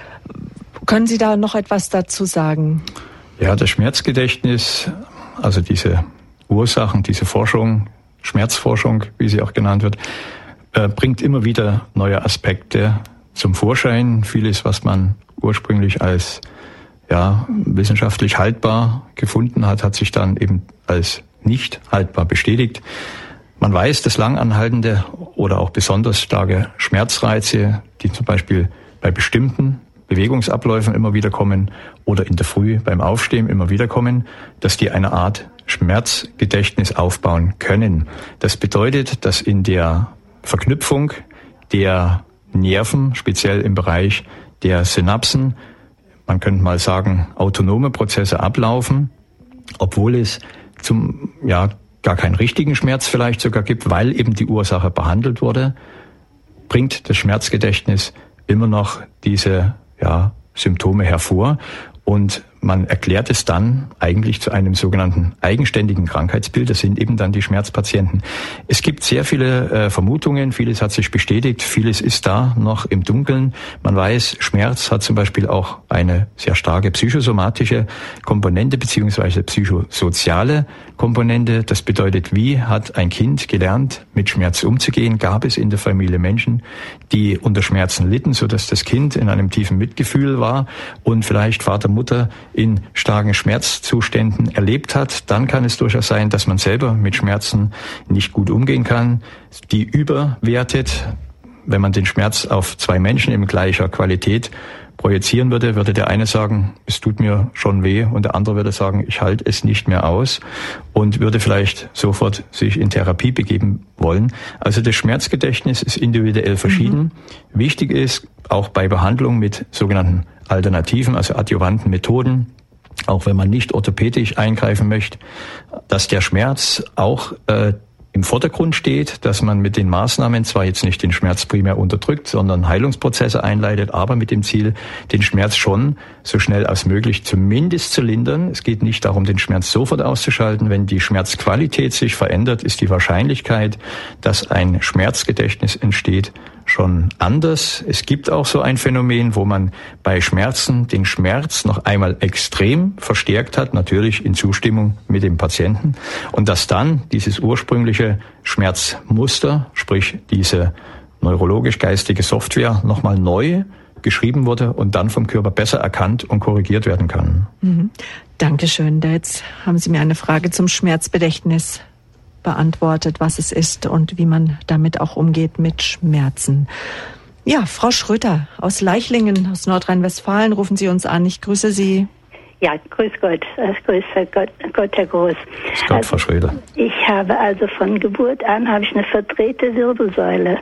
[SPEAKER 1] Können Sie da noch etwas dazu sagen?
[SPEAKER 2] Ja, das Schmerzgedächtnis, also diese Ursachen, diese Forschung, Schmerzforschung, wie sie auch genannt wird, äh, bringt immer wieder neue Aspekte zum Vorschein. Vieles, was man ursprünglich als ja, wissenschaftlich haltbar gefunden hat, hat sich dann eben als nicht haltbar bestätigt. Man weiß, dass langanhaltende oder auch besonders starke Schmerzreize, die zum Beispiel bei bestimmten Bewegungsabläufen immer wieder kommen oder in der Früh beim Aufstehen immer wieder kommen, dass die eine Art Schmerzgedächtnis aufbauen können. Das bedeutet, dass in der Verknüpfung der Nerven, speziell im Bereich der Synapsen, man könnte mal sagen, autonome Prozesse ablaufen, obwohl es zum, ja, gar keinen richtigen Schmerz vielleicht sogar gibt, weil eben die Ursache behandelt wurde, bringt das Schmerzgedächtnis immer noch diese, ja, Symptome hervor. Und man erklärt es dann eigentlich zu einem sogenannten eigenständigen Krankheitsbild. Das sind eben dann die Schmerzpatienten. Es gibt sehr viele äh, Vermutungen, vieles hat sich bestätigt, vieles ist da noch im Dunkeln. Man weiß, Schmerz hat zum Beispiel auch eine sehr starke psychosomatische Komponente beziehungsweise psychosoziale Komponente. Das bedeutet, wie hat ein Kind gelernt, mit Schmerz umzugehen? Gab es in der Familie Menschen, die unter Schmerzen litten, sodass das Kind in einem tiefen Mitgefühl war und vielleicht Vater, Mutter in starken Schmerzzuständen erlebt hat, dann kann es durchaus sein, dass man selber mit Schmerzen nicht gut umgehen kann, die überwertet. Wenn man den Schmerz auf zwei Menschen in gleicher Qualität projizieren würde, würde der eine sagen, es tut mir schon weh, und der andere würde sagen, ich halte es nicht mehr aus, und würde vielleicht sofort sich in Therapie begeben wollen. Also das Schmerzgedächtnis ist individuell verschieden. Mhm. Wichtig ist, auch bei Behandlung mit sogenannten Alternativen, also adjuvanten Methoden, auch wenn man nicht orthopädisch eingreifen möchte, dass der Schmerz auch äh, im Vordergrund steht, dass man mit den Maßnahmen zwar jetzt nicht den Schmerz primär unterdrückt, sondern Heilungsprozesse einleitet, aber mit dem Ziel, den Schmerz schon so schnell als möglich zumindest zu lindern. Es geht nicht darum, den Schmerz sofort auszuschalten. Wenn die Schmerzqualität sich verändert, ist die Wahrscheinlichkeit, dass ein Schmerzgedächtnis entsteht, schon anders. Es gibt auch so ein Phänomen, wo man bei Schmerzen den Schmerz noch einmal extrem verstärkt hat, natürlich in Zustimmung mit dem Patienten, und dass dann dieses ursprüngliche Schmerzmuster, sprich diese neurologisch-geistige Software, nochmal neu geschrieben wurde und dann vom Körper besser erkannt und korrigiert werden kann.
[SPEAKER 1] Mhm. Dankeschön. Jetzt haben Sie mir eine Frage zum Schmerzgedächtnis beantwortet, was es ist und wie man damit auch umgeht mit Schmerzen. Ja, Frau Schröter aus Leichlingen, aus Nordrhein-Westfalen, rufen Sie uns an. Ich grüße Sie.
[SPEAKER 4] Ja, grüß Gott, grüß Gott, Gott, Herr Groß.
[SPEAKER 2] Grüß Gott, Frau Schröter.
[SPEAKER 4] Ich habe also von Geburt an habe ich eine verdrehte Wirbelsäule.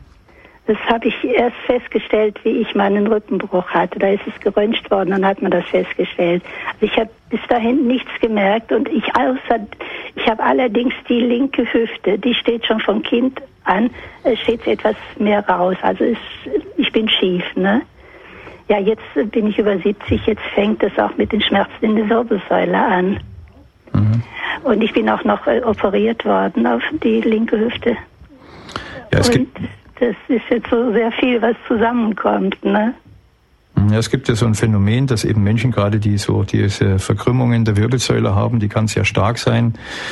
[SPEAKER 4] Das habe ich erst festgestellt, wie ich meinen Rückenbruch hatte. Da ist es geröntgt worden, dann hat man das festgestellt. Also ich habe bis dahin nichts gemerkt, und ich außer, ich habe allerdings die linke Hüfte, die steht schon von Kind an, steht etwas mehr raus. Also es, ich bin schief, ne? Ja, jetzt bin ich über siebzig, jetzt fängt es auch mit den Schmerzen in der Wirbelsäule an. Mhm. Und ich bin auch noch äh, operiert worden auf die linke Hüfte.
[SPEAKER 2] Ja, es gibt
[SPEAKER 4] das ist jetzt so sehr viel, was zusammenkommt, ne?
[SPEAKER 2] Ja, es gibt ja so ein Phänomen, dass eben Menschen gerade, die so diese Verkrümmungen der Wirbelsäule haben, die kann sehr stark sein.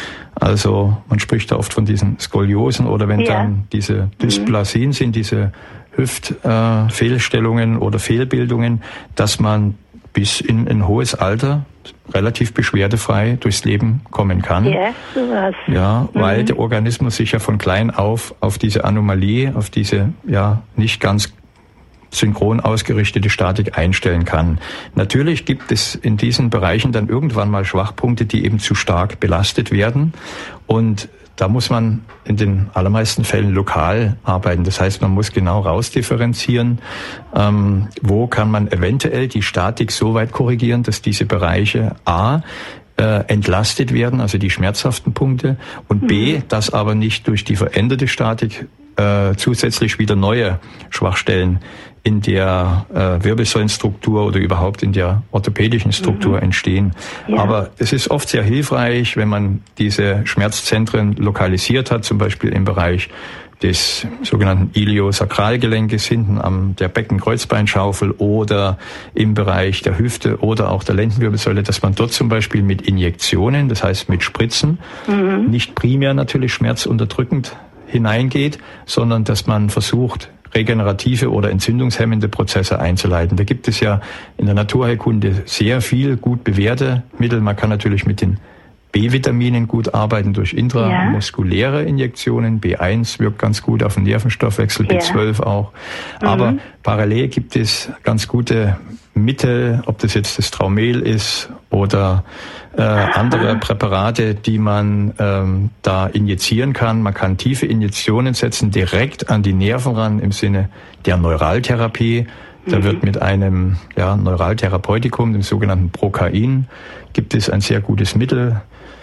[SPEAKER 2] Also man spricht da oft von diesen Skoliosen, oder wenn ja. dann diese Dysplasien mhm. sind, diese Hüftfehlstellungen äh, oder Fehlbildungen, dass man bis in ein hohes Alter relativ beschwerdefrei durchs Leben kommen kann.
[SPEAKER 4] Ja, sowas.
[SPEAKER 2] Ja, weil mhm. der Organismus sich ja von klein auf auf diese Anomalie, auf diese ja nicht ganz synchron ausgerichtete Statik einstellen kann. Natürlich gibt es in diesen Bereichen dann irgendwann mal Schwachpunkte, die eben zu stark belastet werden. Und da muss man in den allermeisten Fällen lokal arbeiten. Das heißt, man muss genau rausdifferenzieren, ähm, wo kann man eventuell die Statik so weit korrigieren, dass diese Bereiche A äh, entlastet werden, also die schmerzhaften Punkte, und B, dass aber nicht durch die veränderte Statik äh, zusätzlich wieder neue Schwachstellen in der äh, Wirbelsäulenstruktur oder überhaupt in der orthopädischen Struktur mhm. entstehen. Ja. Aber es ist oft sehr hilfreich, wenn man diese Schmerzzentren lokalisiert hat, zum Beispiel im Bereich des sogenannten Iliosakralgelenkes hinten am der Beckenkreuzbeinschaufel oder im Bereich der Hüfte oder auch der Lendenwirbelsäule, dass man dort zum Beispiel mit Injektionen, das heißt mit Spritzen, mhm. nicht primär natürlich schmerzunterdrückend hineingeht, sondern dass man versucht, regenerative oder entzündungshemmende Prozesse einzuleiten. Da gibt es ja in der Naturheilkunde sehr viel gut bewährte Mittel. Man kann natürlich mit den B-Vitaminen gut arbeiten durch intramuskuläre Injektionen. B eins wirkt ganz gut auf den Nervenstoffwechsel, B zwölf ja. auch. Aber mhm. parallel gibt es ganz gute Mittel, ob das jetzt das Traumel ist oder äh, andere Präparate, die man ähm, da injizieren kann. Man kann tiefe Injektionen setzen, direkt an die Nerven ran im Sinne der Neuraltherapie. Da mhm. wird mit einem ja, Neuraltherapeutikum, dem sogenannten Procain, gibt es ein sehr gutes Mittel.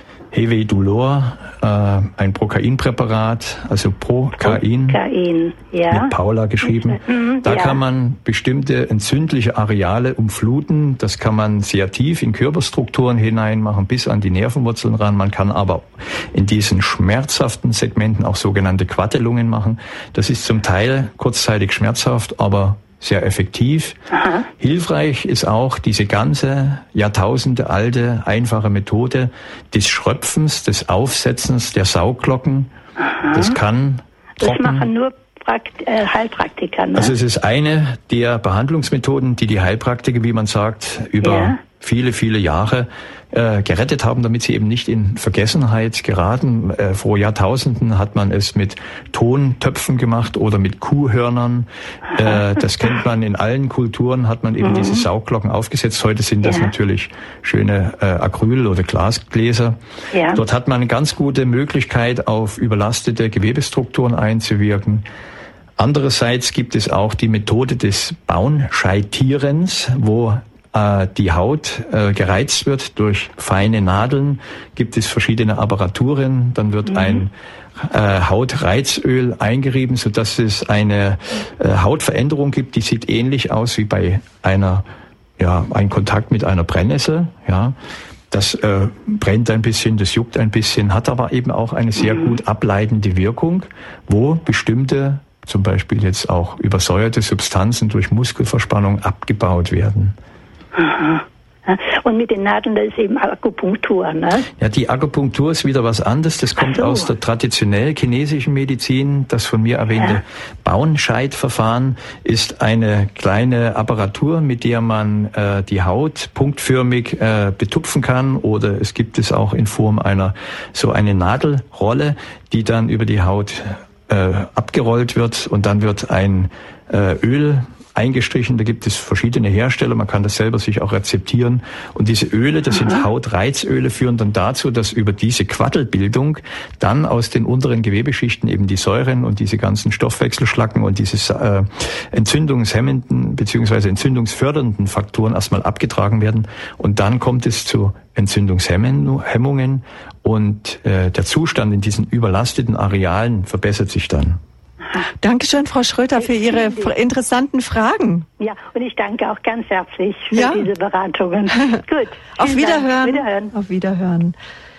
[SPEAKER 2] Hevedulor, äh, ein Procain-Präparat, also Procain,
[SPEAKER 4] Procain, ja.
[SPEAKER 2] mit Paula geschrieben.
[SPEAKER 4] Mhm,
[SPEAKER 2] da
[SPEAKER 4] ja.
[SPEAKER 2] kann man bestimmte entzündliche Areale umfluten. Das kann man sehr tief in Körperstrukturen hineinmachen, bis an die Nervenwurzeln ran. Man kann aber in diesen schmerzhaften Segmenten auch sogenannte Quaddelungen machen. Das ist zum Teil kurzzeitig schmerzhaft, aber sehr effektiv. Aha. Hilfreich ist auch diese ganze Jahrtausende alte, einfache Methode des Schröpfens, des Aufsetzens der Saugglocken. Aha. Das kann trocken.
[SPEAKER 4] Das machen nur Prakt- äh, Heilpraktiker, ne?
[SPEAKER 2] Also es ist eine der Behandlungsmethoden, die die Heilpraktiker, wie man sagt, über ja. viele, viele Jahre äh, gerettet haben, damit sie eben nicht in Vergessenheit geraten. Äh, vor Jahrtausenden hat man es mit Tontöpfen gemacht oder mit Kuhhörnern. Äh, das kennt man in allen Kulturen, hat man eben mhm. diese Saugglocken aufgesetzt. Heute sind das ja. natürlich schöne äh, Acryl- oder Glasgläser. Ja. Dort hat man eine ganz gute Möglichkeit, auf überlastete Gewebestrukturen einzuwirken. Andererseits gibt es auch die Methode des Baunscheitierens, wo äh, die Haut äh, gereizt wird durch feine Nadeln. Gibt es verschiedene Apparaturen, dann wird mhm. ein äh, Hautreizöl eingerieben, sodass es eine äh, Hautveränderung gibt, die sieht ähnlich aus wie bei einer, ja, ein Kontakt mit einer Brennnessel, ja. Das äh, brennt ein bisschen, das juckt ein bisschen, hat aber eben auch eine sehr mhm. gut ableitende Wirkung, wo bestimmte, zum Beispiel jetzt auch übersäuerte Substanzen durch Muskelverspannung abgebaut werden.
[SPEAKER 4] Aha. Und mit den Nadeln, das ist eben Akupunktur, ne?
[SPEAKER 2] Ja, die Akupunktur ist wieder was anderes. Das kommt so. aus der traditionell chinesischen Medizin. Das von mir erwähnte ja. Baunscheitverfahren ist eine kleine Apparatur, mit der man äh, die Haut punktförmig äh, betupfen kann. Oder es gibt es auch in Form einer so eine Nadelrolle, die dann über die Haut äh, abgerollt wird. Und dann wird ein äh, Öl eingestrichen, da gibt es verschiedene Hersteller, man kann das selber sich auch rezeptieren. Und diese Öle, das sind Hautreizöle, führen dann dazu, dass über diese Quaddelbildung dann aus den unteren Gewebeschichten eben die Säuren und diese ganzen Stoffwechselschlacken und diese äh, entzündungshemmenden bzw. entzündungsfördernden Faktoren erstmal abgetragen werden. Und dann kommt es zu Entzündungshemmungen und äh, der Zustand in diesen überlasteten Arealen verbessert sich dann.
[SPEAKER 1] Dankeschön, Frau Schröter, für Ihre interessanten Fragen.
[SPEAKER 4] Ja, und ich danke auch ganz herzlich für
[SPEAKER 1] ja.
[SPEAKER 4] diese Beratungen. Gut.
[SPEAKER 1] Auf Wiederhören.
[SPEAKER 4] Wiederhören.
[SPEAKER 1] Auf Wiederhören.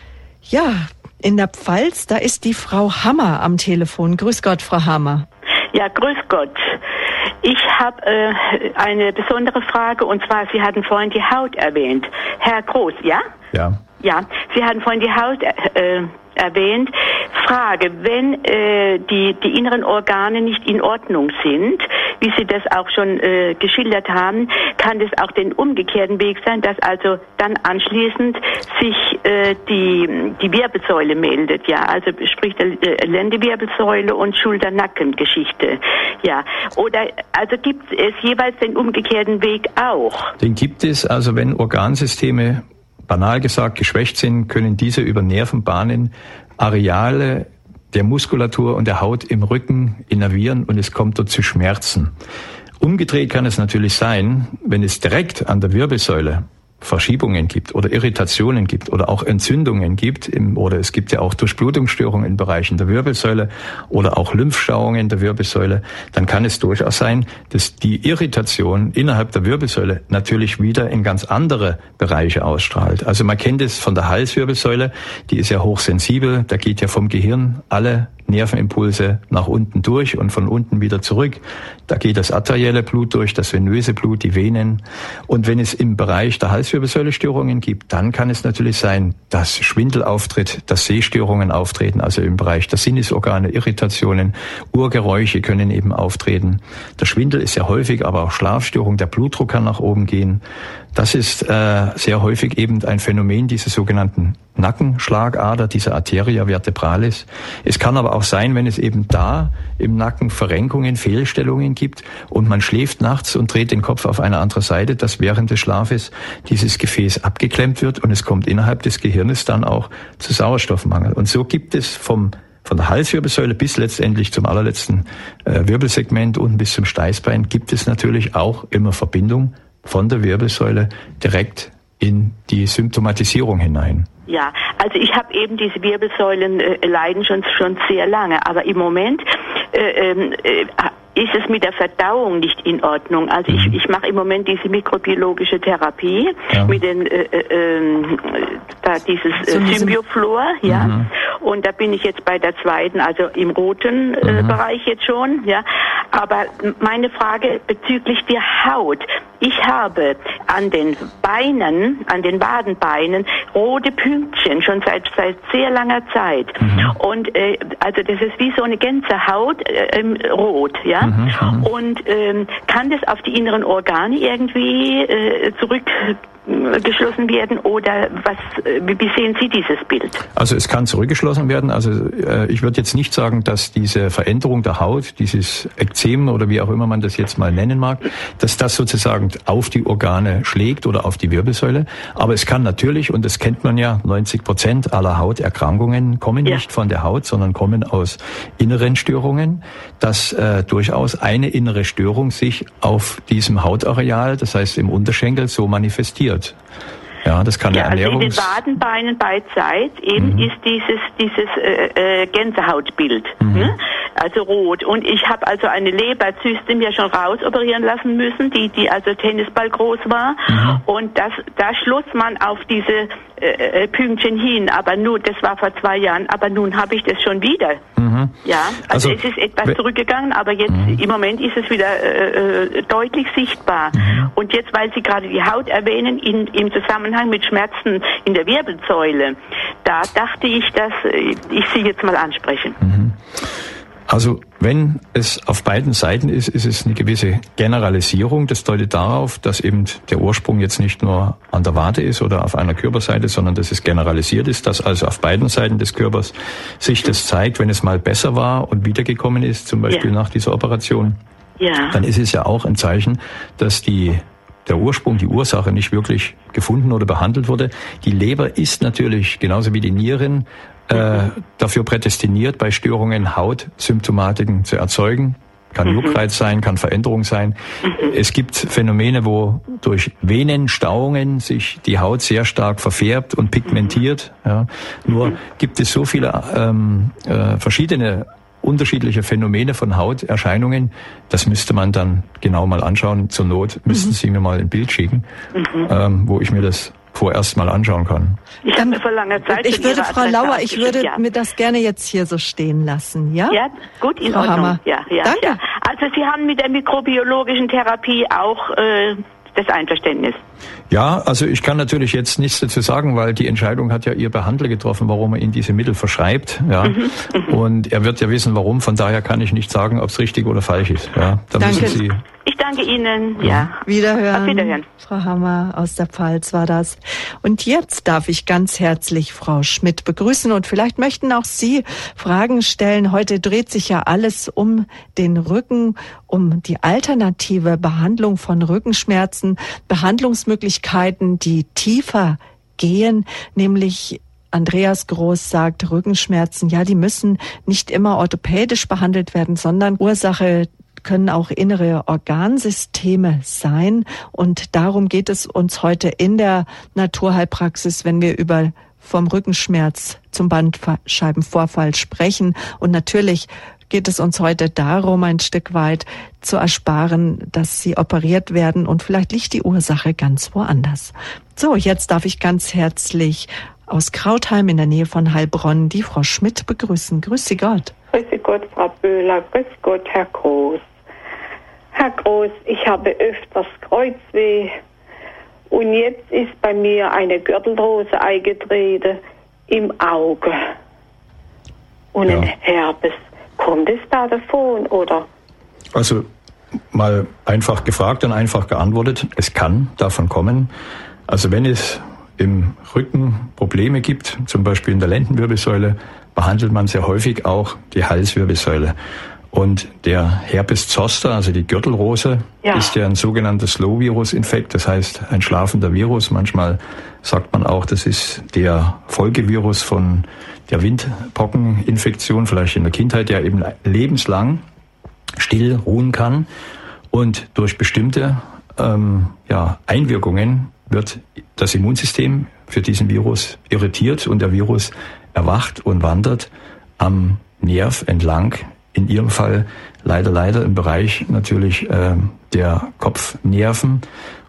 [SPEAKER 1] Ja, in der Pfalz, da ist die Frau Hammer am Telefon. Grüß Gott, Frau Hammer.
[SPEAKER 5] Ja, grüß Gott. Ich habe äh, eine besondere Frage, und zwar, Sie hatten vorhin die Haut erwähnt. Herr Groß, ja?
[SPEAKER 2] Ja.
[SPEAKER 5] Ja, Sie hatten vorhin die Haut äh, erwähnt. Frage, wenn äh, die, die inneren Organe nicht in Ordnung sind, wie Sie das auch schon äh, geschildert haben, kann das auch den umgekehrten Weg sein, dass also dann anschließend sich äh, die die Wirbelsäule meldet, ja, also sprich der äh, Lendenwirbelsäule und Schulter-Nacken-Geschichte, ja. Oder also gibt es jeweils den umgekehrten Weg auch?
[SPEAKER 2] Den gibt es, also wenn Organsysteme banal gesagt geschwächt sind, können diese über Nervenbahnen Areale der Muskulatur und der Haut im Rücken innervieren und es kommt dort zu Schmerzen. Umgedreht kann es natürlich sein, wenn es direkt an der Wirbelsäule Verschiebungen gibt oder Irritationen gibt oder auch Entzündungen gibt im, oder es gibt ja auch Durchblutungsstörungen in Bereichen der Wirbelsäule oder auch Lymphstauungen der Wirbelsäule, dann kann es durchaus sein, dass die Irritation innerhalb der Wirbelsäule natürlich wieder in ganz andere Bereiche ausstrahlt. Also man kennt es von der Halswirbelsäule, die ist ja hochsensibel, da geht ja vom Gehirn alle Nervenimpulse nach unten durch und von unten wieder zurück. Da geht das arterielle Blut durch, das venöse Blut, die Venen. Und wenn es im Bereich der Halswirbelsäule Störungen gibt, dann kann es natürlich sein, dass Schwindel auftritt, dass Sehstörungen auftreten, also im Bereich der Sinnesorgane, Irritationen, Urgeräusche können eben auftreten. Der Schwindel ist ja häufig, aber auch Schlafstörung, der Blutdruck kann nach oben gehen. Das ist äh, sehr häufig eben ein Phänomen dieser sogenannten Nackenschlagader, dieser Arteria vertebralis. Es kann aber auch sein, wenn es eben da im Nacken Verrenkungen, Fehlstellungen gibt und man schläft nachts und dreht den Kopf auf eine andere Seite, dass während des Schlafes dieses Gefäß abgeklemmt wird und es kommt innerhalb des Gehirnes dann auch zu Sauerstoffmangel. Und so gibt es vom von der Halswirbelsäule bis letztendlich zum allerletzten äh, Wirbelsegment unten bis zum Steißbein gibt es natürlich auch immer Verbindung von der Wirbelsäule direkt in die Symptomatisierung hinein.
[SPEAKER 5] Ja, also ich habe eben diese Wirbelsäulen äh, leiden schon schon sehr lange, aber im Moment äh, äh, ist es mit der Verdauung nicht in Ordnung. Also mhm. ich, ich mache im Moment diese mikrobiologische Therapie ja. mit den äh, äh, da dieses äh, so Symbioflor, ja. Mhm. Und da bin ich jetzt bei der zweiten, also im roten äh, mhm. Bereich jetzt schon, ja. Aber meine Frage bezüglich der Haut. Ich habe an den Beinen, an den Wadenbeinen rote Pünktchen schon seit seit sehr langer Zeit. Mhm. Und äh, also das ist wie so eine Gänsehaut äh, ähm, rot, ja. Mhm. Und ähm, kann das auf die inneren Organe irgendwie äh, zurückgeschlossen werden oder was? Wie sehen Sie dieses Bild?
[SPEAKER 2] Also es kann zurückgeschlossen werden. Also äh, ich würde jetzt nicht sagen, dass diese Veränderung der Haut, dieses Ekzem oder wie auch immer man das jetzt mal nennen mag, dass das sozusagen auf die Organe schlägt oder auf die Wirbelsäule. Aber es kann natürlich, und das kennt man ja, neunzig Prozent aller Hauterkrankungen kommen ja. nicht von der Haut, sondern kommen aus inneren Störungen, dass äh, durchaus eine innere Störung sich auf diesem Hautareal, das heißt im Unterschenkel, so manifestiert. Ja, das kann ja, eine Ernährungs-
[SPEAKER 5] also in den Wadenbeinen beidseits eben mhm. ist dieses dieses äh, äh, Gänsehautbild, mhm. ne? Also rot. Und ich habe also eine Leberzyste mir schon rausoperieren lassen müssen, die die also Tennisball groß war. Mhm. Und das da schloss man auf diese äh, Pünktchen hin. Aber nun, das war vor zwei Jahren. Aber nun habe ich das schon wieder. Mhm. Ja, also, also es ist etwas zurückgegangen, aber jetzt mhm. im Moment ist es wieder äh, deutlich sichtbar. Mhm. Und jetzt, weil Sie gerade die Haut erwähnen, in, im Zusammenhang mit Schmerzen in der Wirbelsäule, da dachte ich, dass ich Sie jetzt mal anspreche.
[SPEAKER 2] Mhm. Also wenn es auf beiden Seiten ist, ist es eine gewisse Generalisierung. Das deutet darauf, dass eben der Ursprung jetzt nicht nur an der Wade ist oder auf einer Körperseite, sondern dass es generalisiert ist, dass also auf beiden Seiten des Körpers sich das zeigt, wenn es mal besser war und wiedergekommen ist, zum Beispiel ja. nach dieser Operation. Ja. Dann ist es ja auch ein Zeichen, dass die der Ursprung, die Ursache nicht wirklich gefunden oder behandelt wurde. Die Leber ist natürlich, genauso wie die Nieren, äh, dafür prädestiniert, bei Störungen Hautsymptomatiken zu erzeugen. Kann mhm. Juckreiz sein, kann Veränderung sein. Mhm. Es gibt Phänomene, wo durch Venenstauungen sich die Haut sehr stark verfärbt und pigmentiert. Ja. Nur mhm. gibt es so viele ähm, äh, verschiedene unterschiedliche Phänomene von Hauterscheinungen, das müsste man dann genau mal anschauen. Zur Not müssten mhm. Sie mir mal ein Bild schicken, mhm. ähm, wo ich mir das vorerst mal anschauen kann.
[SPEAKER 5] Ich habe vor langer Zeit.
[SPEAKER 1] Ich würde, Frau Lauer, ich würde ja. mir das gerne jetzt hier so stehen lassen, ja?
[SPEAKER 5] Ja, gut, in
[SPEAKER 1] Frau
[SPEAKER 5] Ordnung.
[SPEAKER 1] Hammer.
[SPEAKER 5] Ja, ja,
[SPEAKER 1] Danke.
[SPEAKER 5] Ja. Also Sie haben mit der mikrobiologischen Therapie auch äh, das Einverständnis.
[SPEAKER 2] Ja, also ich kann natürlich jetzt nichts dazu sagen, weil die Entscheidung hat ja Ihr Behandler getroffen, warum er Ihnen diese Mittel verschreibt. Ja, mhm, und er wird ja wissen, warum. Von daher kann ich nicht sagen, ob es richtig oder falsch ist. Ja, da
[SPEAKER 1] Danke.
[SPEAKER 2] müssen Sie.
[SPEAKER 5] Ich danke Ihnen. Ja.
[SPEAKER 1] Wiederhören.
[SPEAKER 5] Auf Wiederhören.
[SPEAKER 1] Frau Hammer aus der Pfalz war das. Und jetzt darf ich ganz herzlich Frau Schmidt begrüßen und vielleicht möchten auch Sie Fragen stellen. Heute dreht sich ja alles um den Rücken, um die alternative Behandlung von Rückenschmerzen, Behandlungsmöglichkeiten, die tiefer gehen, nämlich Andreas Groß sagt, Rückenschmerzen, ja, die müssen nicht immer orthopädisch behandelt werden, sondern Ursache können auch innere Organsysteme sein. Und darum geht es uns heute in der Naturheilpraxis, wenn wir über vom Rückenschmerz zum Bandscheibenvorfall sprechen. Und natürlich geht es uns heute darum, ein Stück weit zu ersparen, dass sie operiert werden. Und vielleicht liegt die Ursache ganz woanders. So, jetzt darf ich ganz herzlich aus Krautheim in der Nähe von Heilbronn die Frau Schmidt begrüßen. Grüße Gott.
[SPEAKER 6] Grüße Gott, Frau Böhler. Grüß Gott, Herr Groß. Herr Groß, ich habe öfters Kreuzweh und jetzt ist bei mir eine Gürtelrose eingetreten im Auge und ja. Ein Herpes. Kommt es da davon, oder?
[SPEAKER 2] Also mal einfach gefragt und einfach geantwortet. Es kann davon kommen. Also wenn es im Rücken Probleme gibt, zum Beispiel in der Lendenwirbelsäule, behandelt man sehr häufig auch die Halswirbelsäule. Und der Herpes zoster, also die Gürtelrose, ja. ist ja ein sogenannter Slow-Virus-Infekt, das heißt ein schlafender Virus. Manchmal sagt man auch, das ist der Folgevirus von der Windpockeninfektion, vielleicht in der Kindheit, der eben lebenslang still ruhen kann. Und durch bestimmte ähm, ja, Einwirkungen wird das Immunsystem für diesen Virus irritiert und der Virus erwacht und wandert am Nerv entlang. In Ihrem Fall leider, leider im Bereich natürlich äh, der Kopfnerven.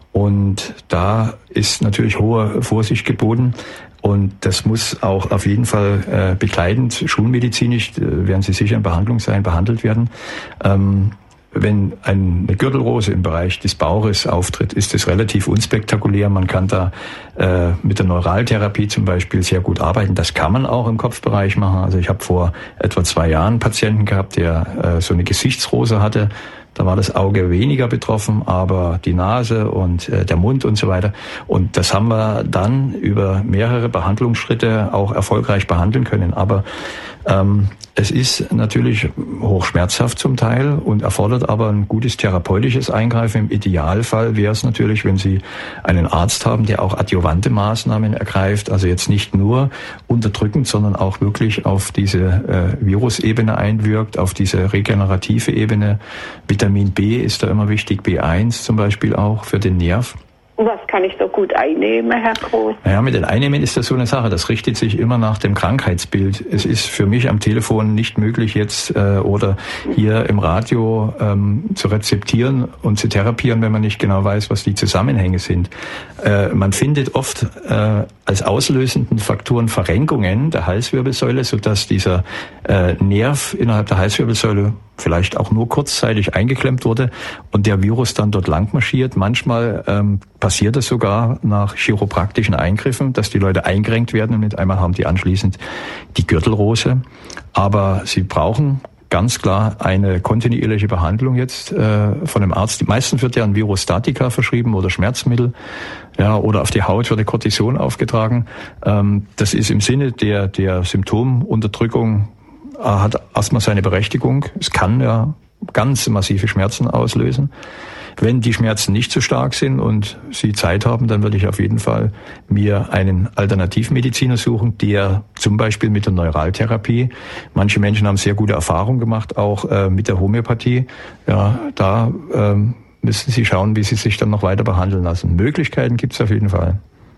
[SPEAKER 2] Und da ist natürlich hohe Vorsicht geboten. Und das muss auch auf jeden Fall äh, begleitend, schulmedizinisch, äh, werden Sie sicher in Behandlung sein, behandelt werden. Ähm, Wenn eine Gürtelrose im Bereich des Bauches auftritt, ist es relativ unspektakulär. Man kann da äh, mit der Neuraltherapie zum Beispiel sehr gut arbeiten. Das kann man auch im Kopfbereich machen. Also ich habe vor etwa zwei Jahren einen Patienten gehabt, der äh, so eine Gesichtsrose hatte. Da war das Auge weniger betroffen, aber die Nase und äh, der Mund und so weiter. Und das haben wir dann über mehrere Behandlungsschritte auch erfolgreich behandeln können. Aber ähm, es ist natürlich hochschmerzhaft zum Teil und erfordert aber ein gutes therapeutisches Eingreifen. Im Idealfall wäre es natürlich, wenn Sie einen Arzt haben, der auch adjuvante Maßnahmen ergreift, also jetzt nicht nur unterdrückend, sondern auch wirklich auf diese äh, Virusebene einwirkt, auf diese regenerative Ebene. Vitamin B ist da immer wichtig, B eins zum Beispiel auch für den Nerv.
[SPEAKER 6] Und was kann ich so gut einnehmen, Herr Groß?
[SPEAKER 2] Naja, mit den Einnehmen ist das so eine Sache. Das richtet sich immer nach dem Krankheitsbild. Es ist für mich am Telefon nicht möglich, jetzt äh, oder hier im Radio ähm, zu rezeptieren und zu therapieren, wenn man nicht genau weiß, was die Zusammenhänge sind. Äh, man findet oft äh, als auslösenden Faktoren Verrenkungen der Halswirbelsäule, sodass dieser äh, Nerv innerhalb der Halswirbelsäule vielleicht auch nur kurzzeitig eingeklemmt wurde und der Virus dann dort lang marschiert. Manchmal ähm, passiert es sogar nach chiropraktischen Eingriffen, dass die Leute eingerenkt werden und mit einmal haben die anschließend die Gürtelrose. Aber sie brauchen ganz klar eine kontinuierliche Behandlung jetzt äh, von einem Arzt. Meistens wird ja ein Virostatika verschrieben oder Schmerzmittel, ja, oder auf die Haut wird Cortison aufgetragen. Ähm, das ist im Sinne der der Symptomunterdrückung, hat erstmal seine Berechtigung. Es kann ja ganz massive Schmerzen auslösen. Wenn die Schmerzen nicht so stark sind und Sie Zeit haben, dann würde ich auf jeden Fall mir einen Alternativmediziner suchen, der zum Beispiel mit der Neuraltherapie, manche Menschen haben sehr gute Erfahrungen gemacht, auch äh, mit der Homöopathie. Ja, da ähm, müssen Sie schauen, wie Sie sich dann noch weiter behandeln lassen. Möglichkeiten gibt es auf jeden Fall.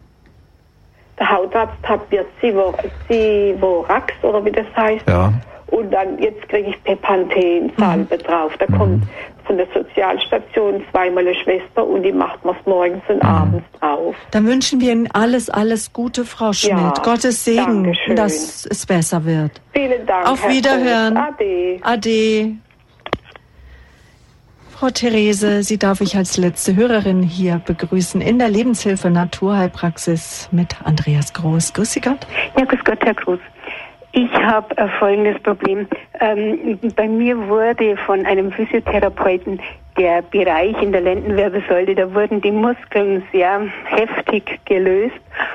[SPEAKER 6] Der Hautarzt hat mir Zivorax, oder wie das heißt.
[SPEAKER 2] Ja.
[SPEAKER 6] Und dann, jetzt kriege ich Pepanthen-Salbe mhm. drauf. Da mhm. kommt von der Sozialstation zweimal eine Schwester und die macht mir's morgens und mhm. abends drauf.
[SPEAKER 1] Dann wünschen wir Ihnen alles, alles Gute, Frau Schmidt. Ja, Gottes Segen, Dankeschön. Dass es besser wird.
[SPEAKER 6] Vielen Dank,
[SPEAKER 1] Auf
[SPEAKER 6] Herr
[SPEAKER 1] Wiederhören.
[SPEAKER 6] Groß. Ade.
[SPEAKER 1] Ade. Frau Therese, Sie darf ich als letzte Hörerin hier begrüßen in der Lebenshilfe Naturheilpraxis mit Andreas Groß. Grüß Sie Gott.
[SPEAKER 7] Ja, grüß Gott, Herr Groß. Ich habe äh, folgendes Problem. Ähm, bei mir wurde von einem Physiotherapeuten der Bereich in der Lendenwirbelsäule, da wurden die Muskeln sehr heftig gelöst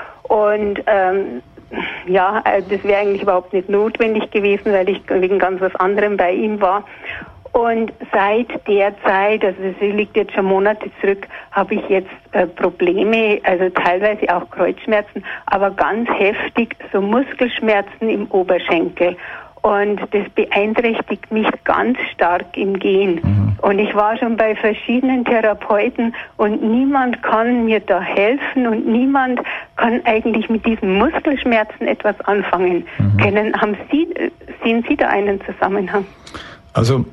[SPEAKER 7] und ähm, ja, das wäre eigentlich überhaupt nicht notwendig gewesen, weil ich wegen ganz was anderem bei ihm war. Und seit der Zeit, also das liegt jetzt schon Monate zurück, habe ich jetzt äh, Probleme, also teilweise auch Kreuzschmerzen, aber ganz heftig so Muskelschmerzen im Oberschenkel. Und das beeinträchtigt mich ganz stark im Gehen. Mhm. Und ich war schon bei verschiedenen Therapeuten und niemand kann mir da helfen und niemand kann eigentlich mit diesen Muskelschmerzen etwas anfangen. Mhm. Können, haben Sie, sehen Sie da einen Zusammenhang?
[SPEAKER 2] Also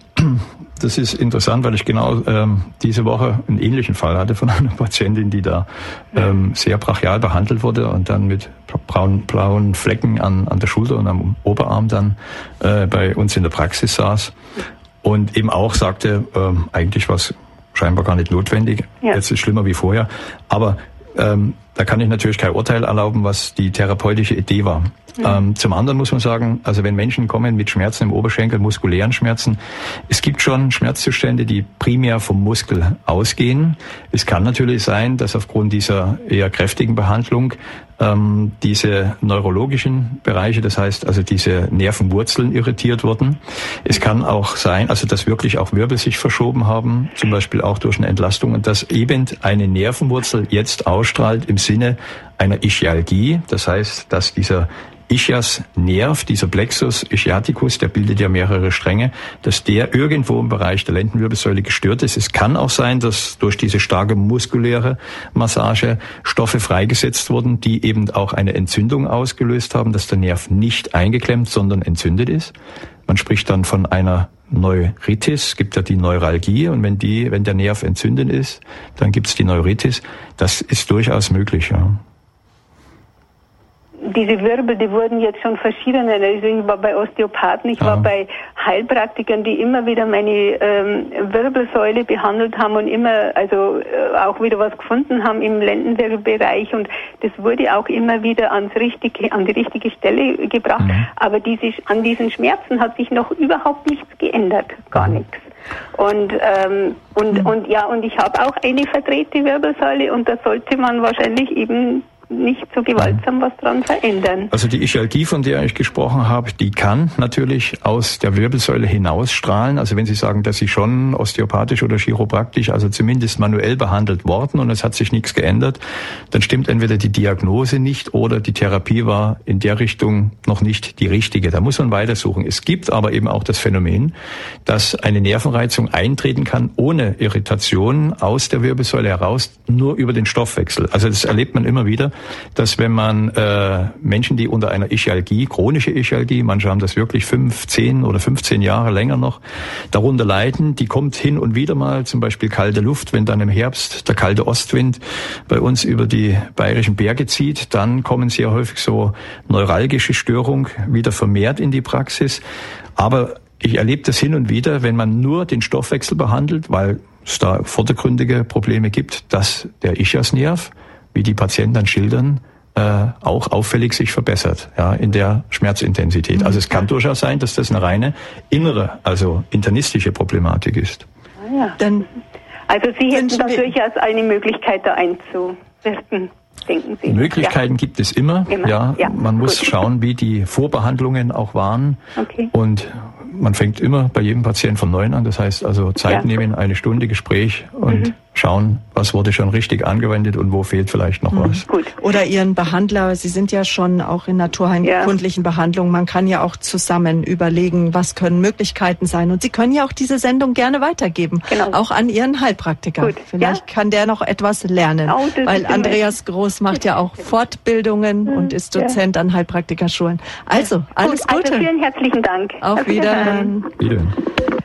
[SPEAKER 2] das ist interessant, weil ich genau ähm, diese Woche einen ähnlichen Fall hatte von einer Patientin, die da ähm, sehr brachial behandelt wurde und dann mit braunen, blauen Flecken an, an der Schulter und am Oberarm dann äh, bei uns in der Praxis saß und eben auch sagte, ähm, eigentlich war es scheinbar gar nicht notwendig, ja. Jetzt ist es schlimmer wie vorher, aber ähm, da kann ich natürlich kein Urteil erlauben, was die therapeutische Idee war. Mhm. Ähm, zum anderen muss man sagen, also wenn Menschen kommen mit Schmerzen im Oberschenkel, muskulären Schmerzen, es gibt schon Schmerzzustände, die primär vom Muskel ausgehen. Es kann natürlich sein, dass aufgrund dieser eher kräftigen Behandlung ähm, diese neurologischen Bereiche, das heißt also diese Nervenwurzeln irritiert wurden. Es kann auch sein, also dass wirklich auch Wirbel sich verschoben haben, zum Beispiel auch durch eine Entlastung und dass eben eine Nervenwurzel jetzt ausstrahlt im Sinne einer Ischialgie, das heißt, dass dieser Ischiasnerv, dieser Plexus ischiaticus, der bildet ja mehrere Stränge, dass der irgendwo im Bereich der Lendenwirbelsäule gestört ist. Es kann auch sein, dass durch diese starke muskuläre Massage Stoffe freigesetzt wurden, die eben auch eine Entzündung ausgelöst haben, dass der Nerv nicht eingeklemmt, sondern entzündet ist. Man spricht dann von einer Neuritis, gibt ja die Neuralgie und wenn die, wenn der Nerv entzündet ist, dann gibt es die Neuritis. Das ist durchaus möglich, ja.
[SPEAKER 7] Diese Wirbel, die wurden jetzt schon verschiedene, also ich war bei Osteopathen, ich Aha. war bei Heilpraktikern, die immer wieder meine ähm, Wirbelsäule behandelt haben und immer, also äh, auch wieder was gefunden haben im Lendenwirbelbereich und das wurde auch immer wieder ans richtige, an die richtige Stelle gebracht, mhm. aber diese, an diesen Schmerzen hat sich noch überhaupt nichts geändert, gar mhm. nichts. Und ähm, und mhm. und ja, und ich habe auch eine verdrehte Wirbelsäule und da sollte man wahrscheinlich eben nicht so gewaltsam was dran verändern.
[SPEAKER 2] Also die Ischialgie, von der ich gesprochen habe, die kann natürlich aus der Wirbelsäule hinausstrahlen. Also wenn Sie sagen, dass Sie schon osteopathisch oder chiropraktisch, also zumindest manuell behandelt worden und es hat sich nichts geändert, dann stimmt entweder die Diagnose nicht oder die Therapie war in der Richtung noch nicht die richtige. Da muss man weitersuchen. Es gibt aber eben auch das Phänomen, dass eine Nervenreizung eintreten kann ohne Irritation aus der Wirbelsäule heraus, nur über den Stoffwechsel. Also das erlebt man immer wieder, dass wenn man äh, Menschen, die unter einer Ischialgie, chronische Ischialgie, manche haben das wirklich fünf, zehn oder fünfzehn Jahre länger noch, darunter leiden, die kommt hin und wieder mal, zum Beispiel kalte Luft, wenn dann im Herbst der kalte Ostwind bei uns über die bayerischen Berge zieht, dann kommen sehr häufig so neuralgische Störungen wieder vermehrt in die Praxis. Aber ich erlebe das hin und wieder, wenn man nur den Stoffwechsel behandelt, weil es da vordergründige Probleme gibt, dass der Ischiasnerv, wie die Patienten dann schildern, äh, auch auffällig sich verbessert, ja, in der Schmerzintensität. Also es kann durchaus sein, dass das eine reine innere, also internistische Problematik ist.
[SPEAKER 7] Ah, ja. Dann, also Sie hätten da durchaus eine Möglichkeit, da einzuwirken, denken Sie?
[SPEAKER 2] Möglichkeiten ja. gibt es immer. immer. Ja, ja, man muss gut. schauen, wie die Vorbehandlungen auch waren. Okay. Und man fängt immer bei jedem Patienten von neuem an. Das heißt also Zeit ja. nehmen, eine Stunde Gespräch und mhm. schauen, was wurde schon richtig angewendet und wo fehlt vielleicht noch mhm. was.
[SPEAKER 1] Gut. Oder Ihren Behandler, Sie sind ja schon auch in naturheilkundlichen ja. Behandlungen. Man kann ja auch zusammen überlegen, was können Möglichkeiten sein. Und Sie können ja auch diese Sendung gerne weitergeben, genau. auch an Ihren Heilpraktiker. Gut. Vielleicht ja. kann der noch etwas lernen, oh, weil Andreas Groß macht ja auch Fortbildungen mhm. und ist Dozent ja. an Heilpraktikerschulen. Also, alles
[SPEAKER 7] gut,
[SPEAKER 1] Gute.
[SPEAKER 7] Also vielen herzlichen Dank.
[SPEAKER 1] Auf Wiedersehen.
[SPEAKER 2] Wiedersehen.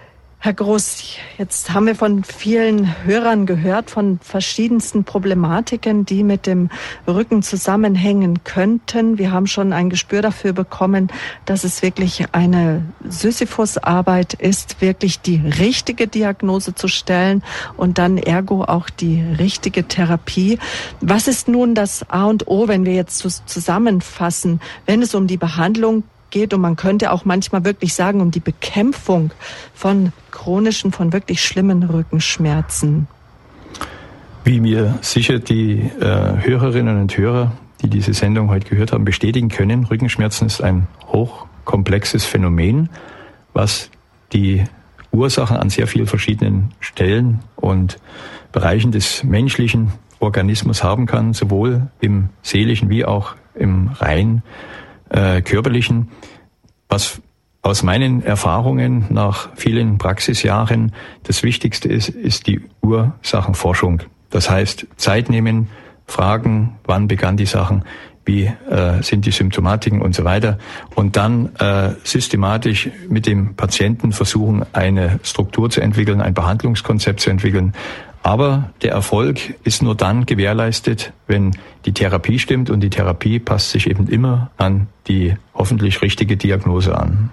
[SPEAKER 1] Herr Groß, jetzt haben wir von vielen Hörern gehört, von verschiedensten Problematiken, die mit dem Rücken zusammenhängen könnten. Wir haben schon ein Gespür dafür bekommen, dass es wirklich eine Sisyphus-Arbeit ist, wirklich die richtige Diagnose zu stellen und dann ergo auch die richtige Therapie. Was ist nun das A und O, wenn wir jetzt zusammenfassen, wenn es um die Behandlung geht, und man könnte auch manchmal wirklich sagen, um die Bekämpfung von chronischen, von wirklich schlimmen Rückenschmerzen?
[SPEAKER 2] Wie mir sicher die äh, Hörerinnen und Hörer, die diese Sendung heute gehört haben, bestätigen können, Rückenschmerzen ist ein hochkomplexes Phänomen, was die Ursachen an sehr vielen verschiedenen Stellen und Bereichen des menschlichen Organismus haben kann, sowohl im seelischen wie auch im rein äh, körperlichen. Was aus meinen Erfahrungen nach vielen Praxisjahren das Wichtigste ist, ist die Ursachenforschung. Das heißt, Zeit nehmen, fragen, wann begann die Sachen, wie äh, sind die Symptomatiken und so weiter. Und dann äh, systematisch mit dem Patienten versuchen, eine Struktur zu entwickeln, ein Behandlungskonzept zu entwickeln. Aber der Erfolg ist nur dann gewährleistet, wenn die Therapie stimmt, und die Therapie passt sich eben immer an die hoffentlich richtige Diagnose an.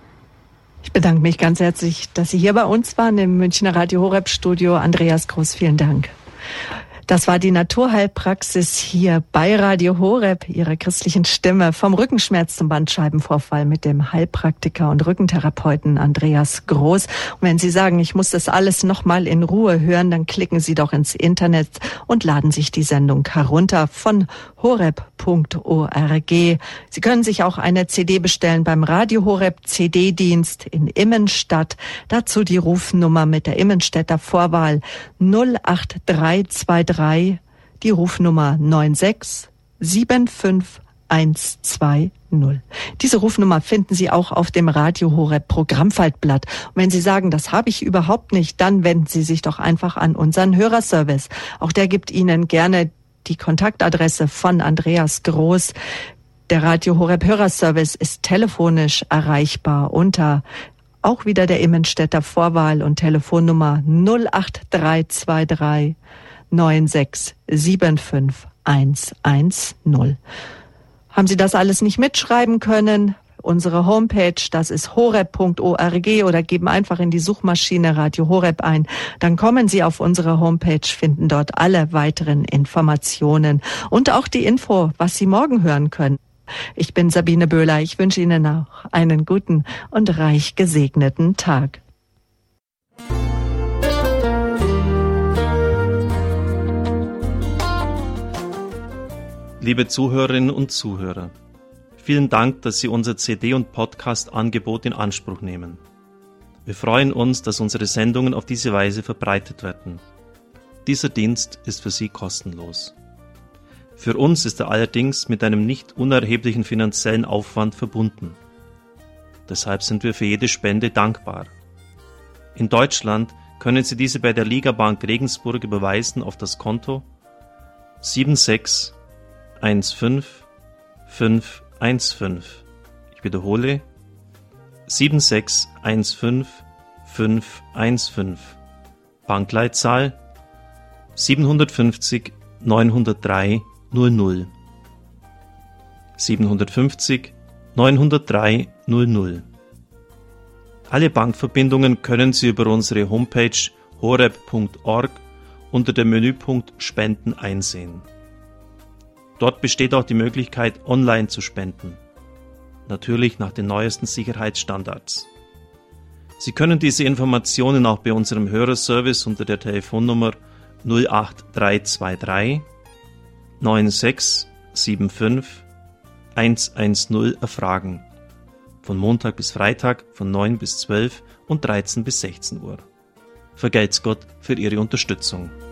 [SPEAKER 1] Ich bedanke mich ganz herzlich, dass Sie hier bei uns waren im Münchner Radio Horeb Studio. Andreas Groß, vielen Dank. Das war die Naturheilpraxis hier bei Radio Horeb, Ihrer christlichen Stimme, vom Rückenschmerz zum Bandscheibenvorfall mit dem Heilpraktiker und Rückentherapeuten Andreas Groß. Und wenn Sie sagen, ich muss das alles nochmal in Ruhe hören, dann klicken Sie doch ins Internet und laden sich die Sendung herunter von horeb punkt org. Sie können sich auch eine C D bestellen beim Radio Horeb C D-Dienst in Immenstadt. Dazu die Rufnummer mit der Immenstädter Vorwahl null acht drei zwei drei, die Rufnummer neun sechs sieben fünf eins zwei null. Diese Rufnummer finden Sie auch auf dem Radio Horeb Programmfaltblatt. Und wenn Sie sagen, das habe ich überhaupt nicht, dann wenden Sie sich doch einfach an unseren Hörerservice. Auch der gibt Ihnen gerne die Kontaktadresse von Andreas Groß. Der Radio Horeb Hörerservice ist telefonisch erreichbar unter auch wieder der Immenstädter Vorwahl und Telefonnummer null acht drei zwei drei neun sechs sieben fünf eins eins null. Haben Sie das alles nicht mitschreiben können? Unsere Homepage, das ist horeb punkt org, oder geben einfach in die Suchmaschine Radio Horeb ein. Dann kommen Sie auf unsere Homepage, finden dort alle weiteren Informationen und auch die Info, was Sie morgen hören können. Ich bin Sabine Böhler. Ich wünsche Ihnen auch einen guten und reich gesegneten Tag.
[SPEAKER 8] Liebe Zuhörerinnen und Zuhörer, vielen Dank, dass Sie unser C D- und Podcast-Angebot in Anspruch nehmen. Wir freuen uns, dass unsere Sendungen auf diese Weise verbreitet werden. Dieser Dienst ist für Sie kostenlos. Für uns ist er allerdings mit einem nicht unerheblichen finanziellen Aufwand verbunden. Deshalb sind wir für jede Spende dankbar. In Deutschland können Sie diese bei der Ligabank Regensburg überweisen auf das Konto sieben sechs eins fünf fünf eins fünf. Ich wiederhole sieben sechs eins fünf fünf eins fünf. Bankleitzahl siebenhundertfünfzig neunhundertdrei null null. siebenhundertfünfzig neunhundertdrei null null. Alle Bankverbindungen können Sie über unsere Homepage horeb punkt org unter dem Menüpunkt Spenden einsehen. Dort besteht auch die Möglichkeit, online zu spenden. Natürlich nach den neuesten Sicherheitsstandards. Sie können diese Informationen auch bei unserem Hörerservice unter der Telefonnummer null acht drei zwei drei neun sechs sieben fünf eins eins null erfragen. Von Montag bis Freitag von neun bis zwölf und dreizehn bis sechzehn Uhr. Vergelt's Gott für Ihre Unterstützung.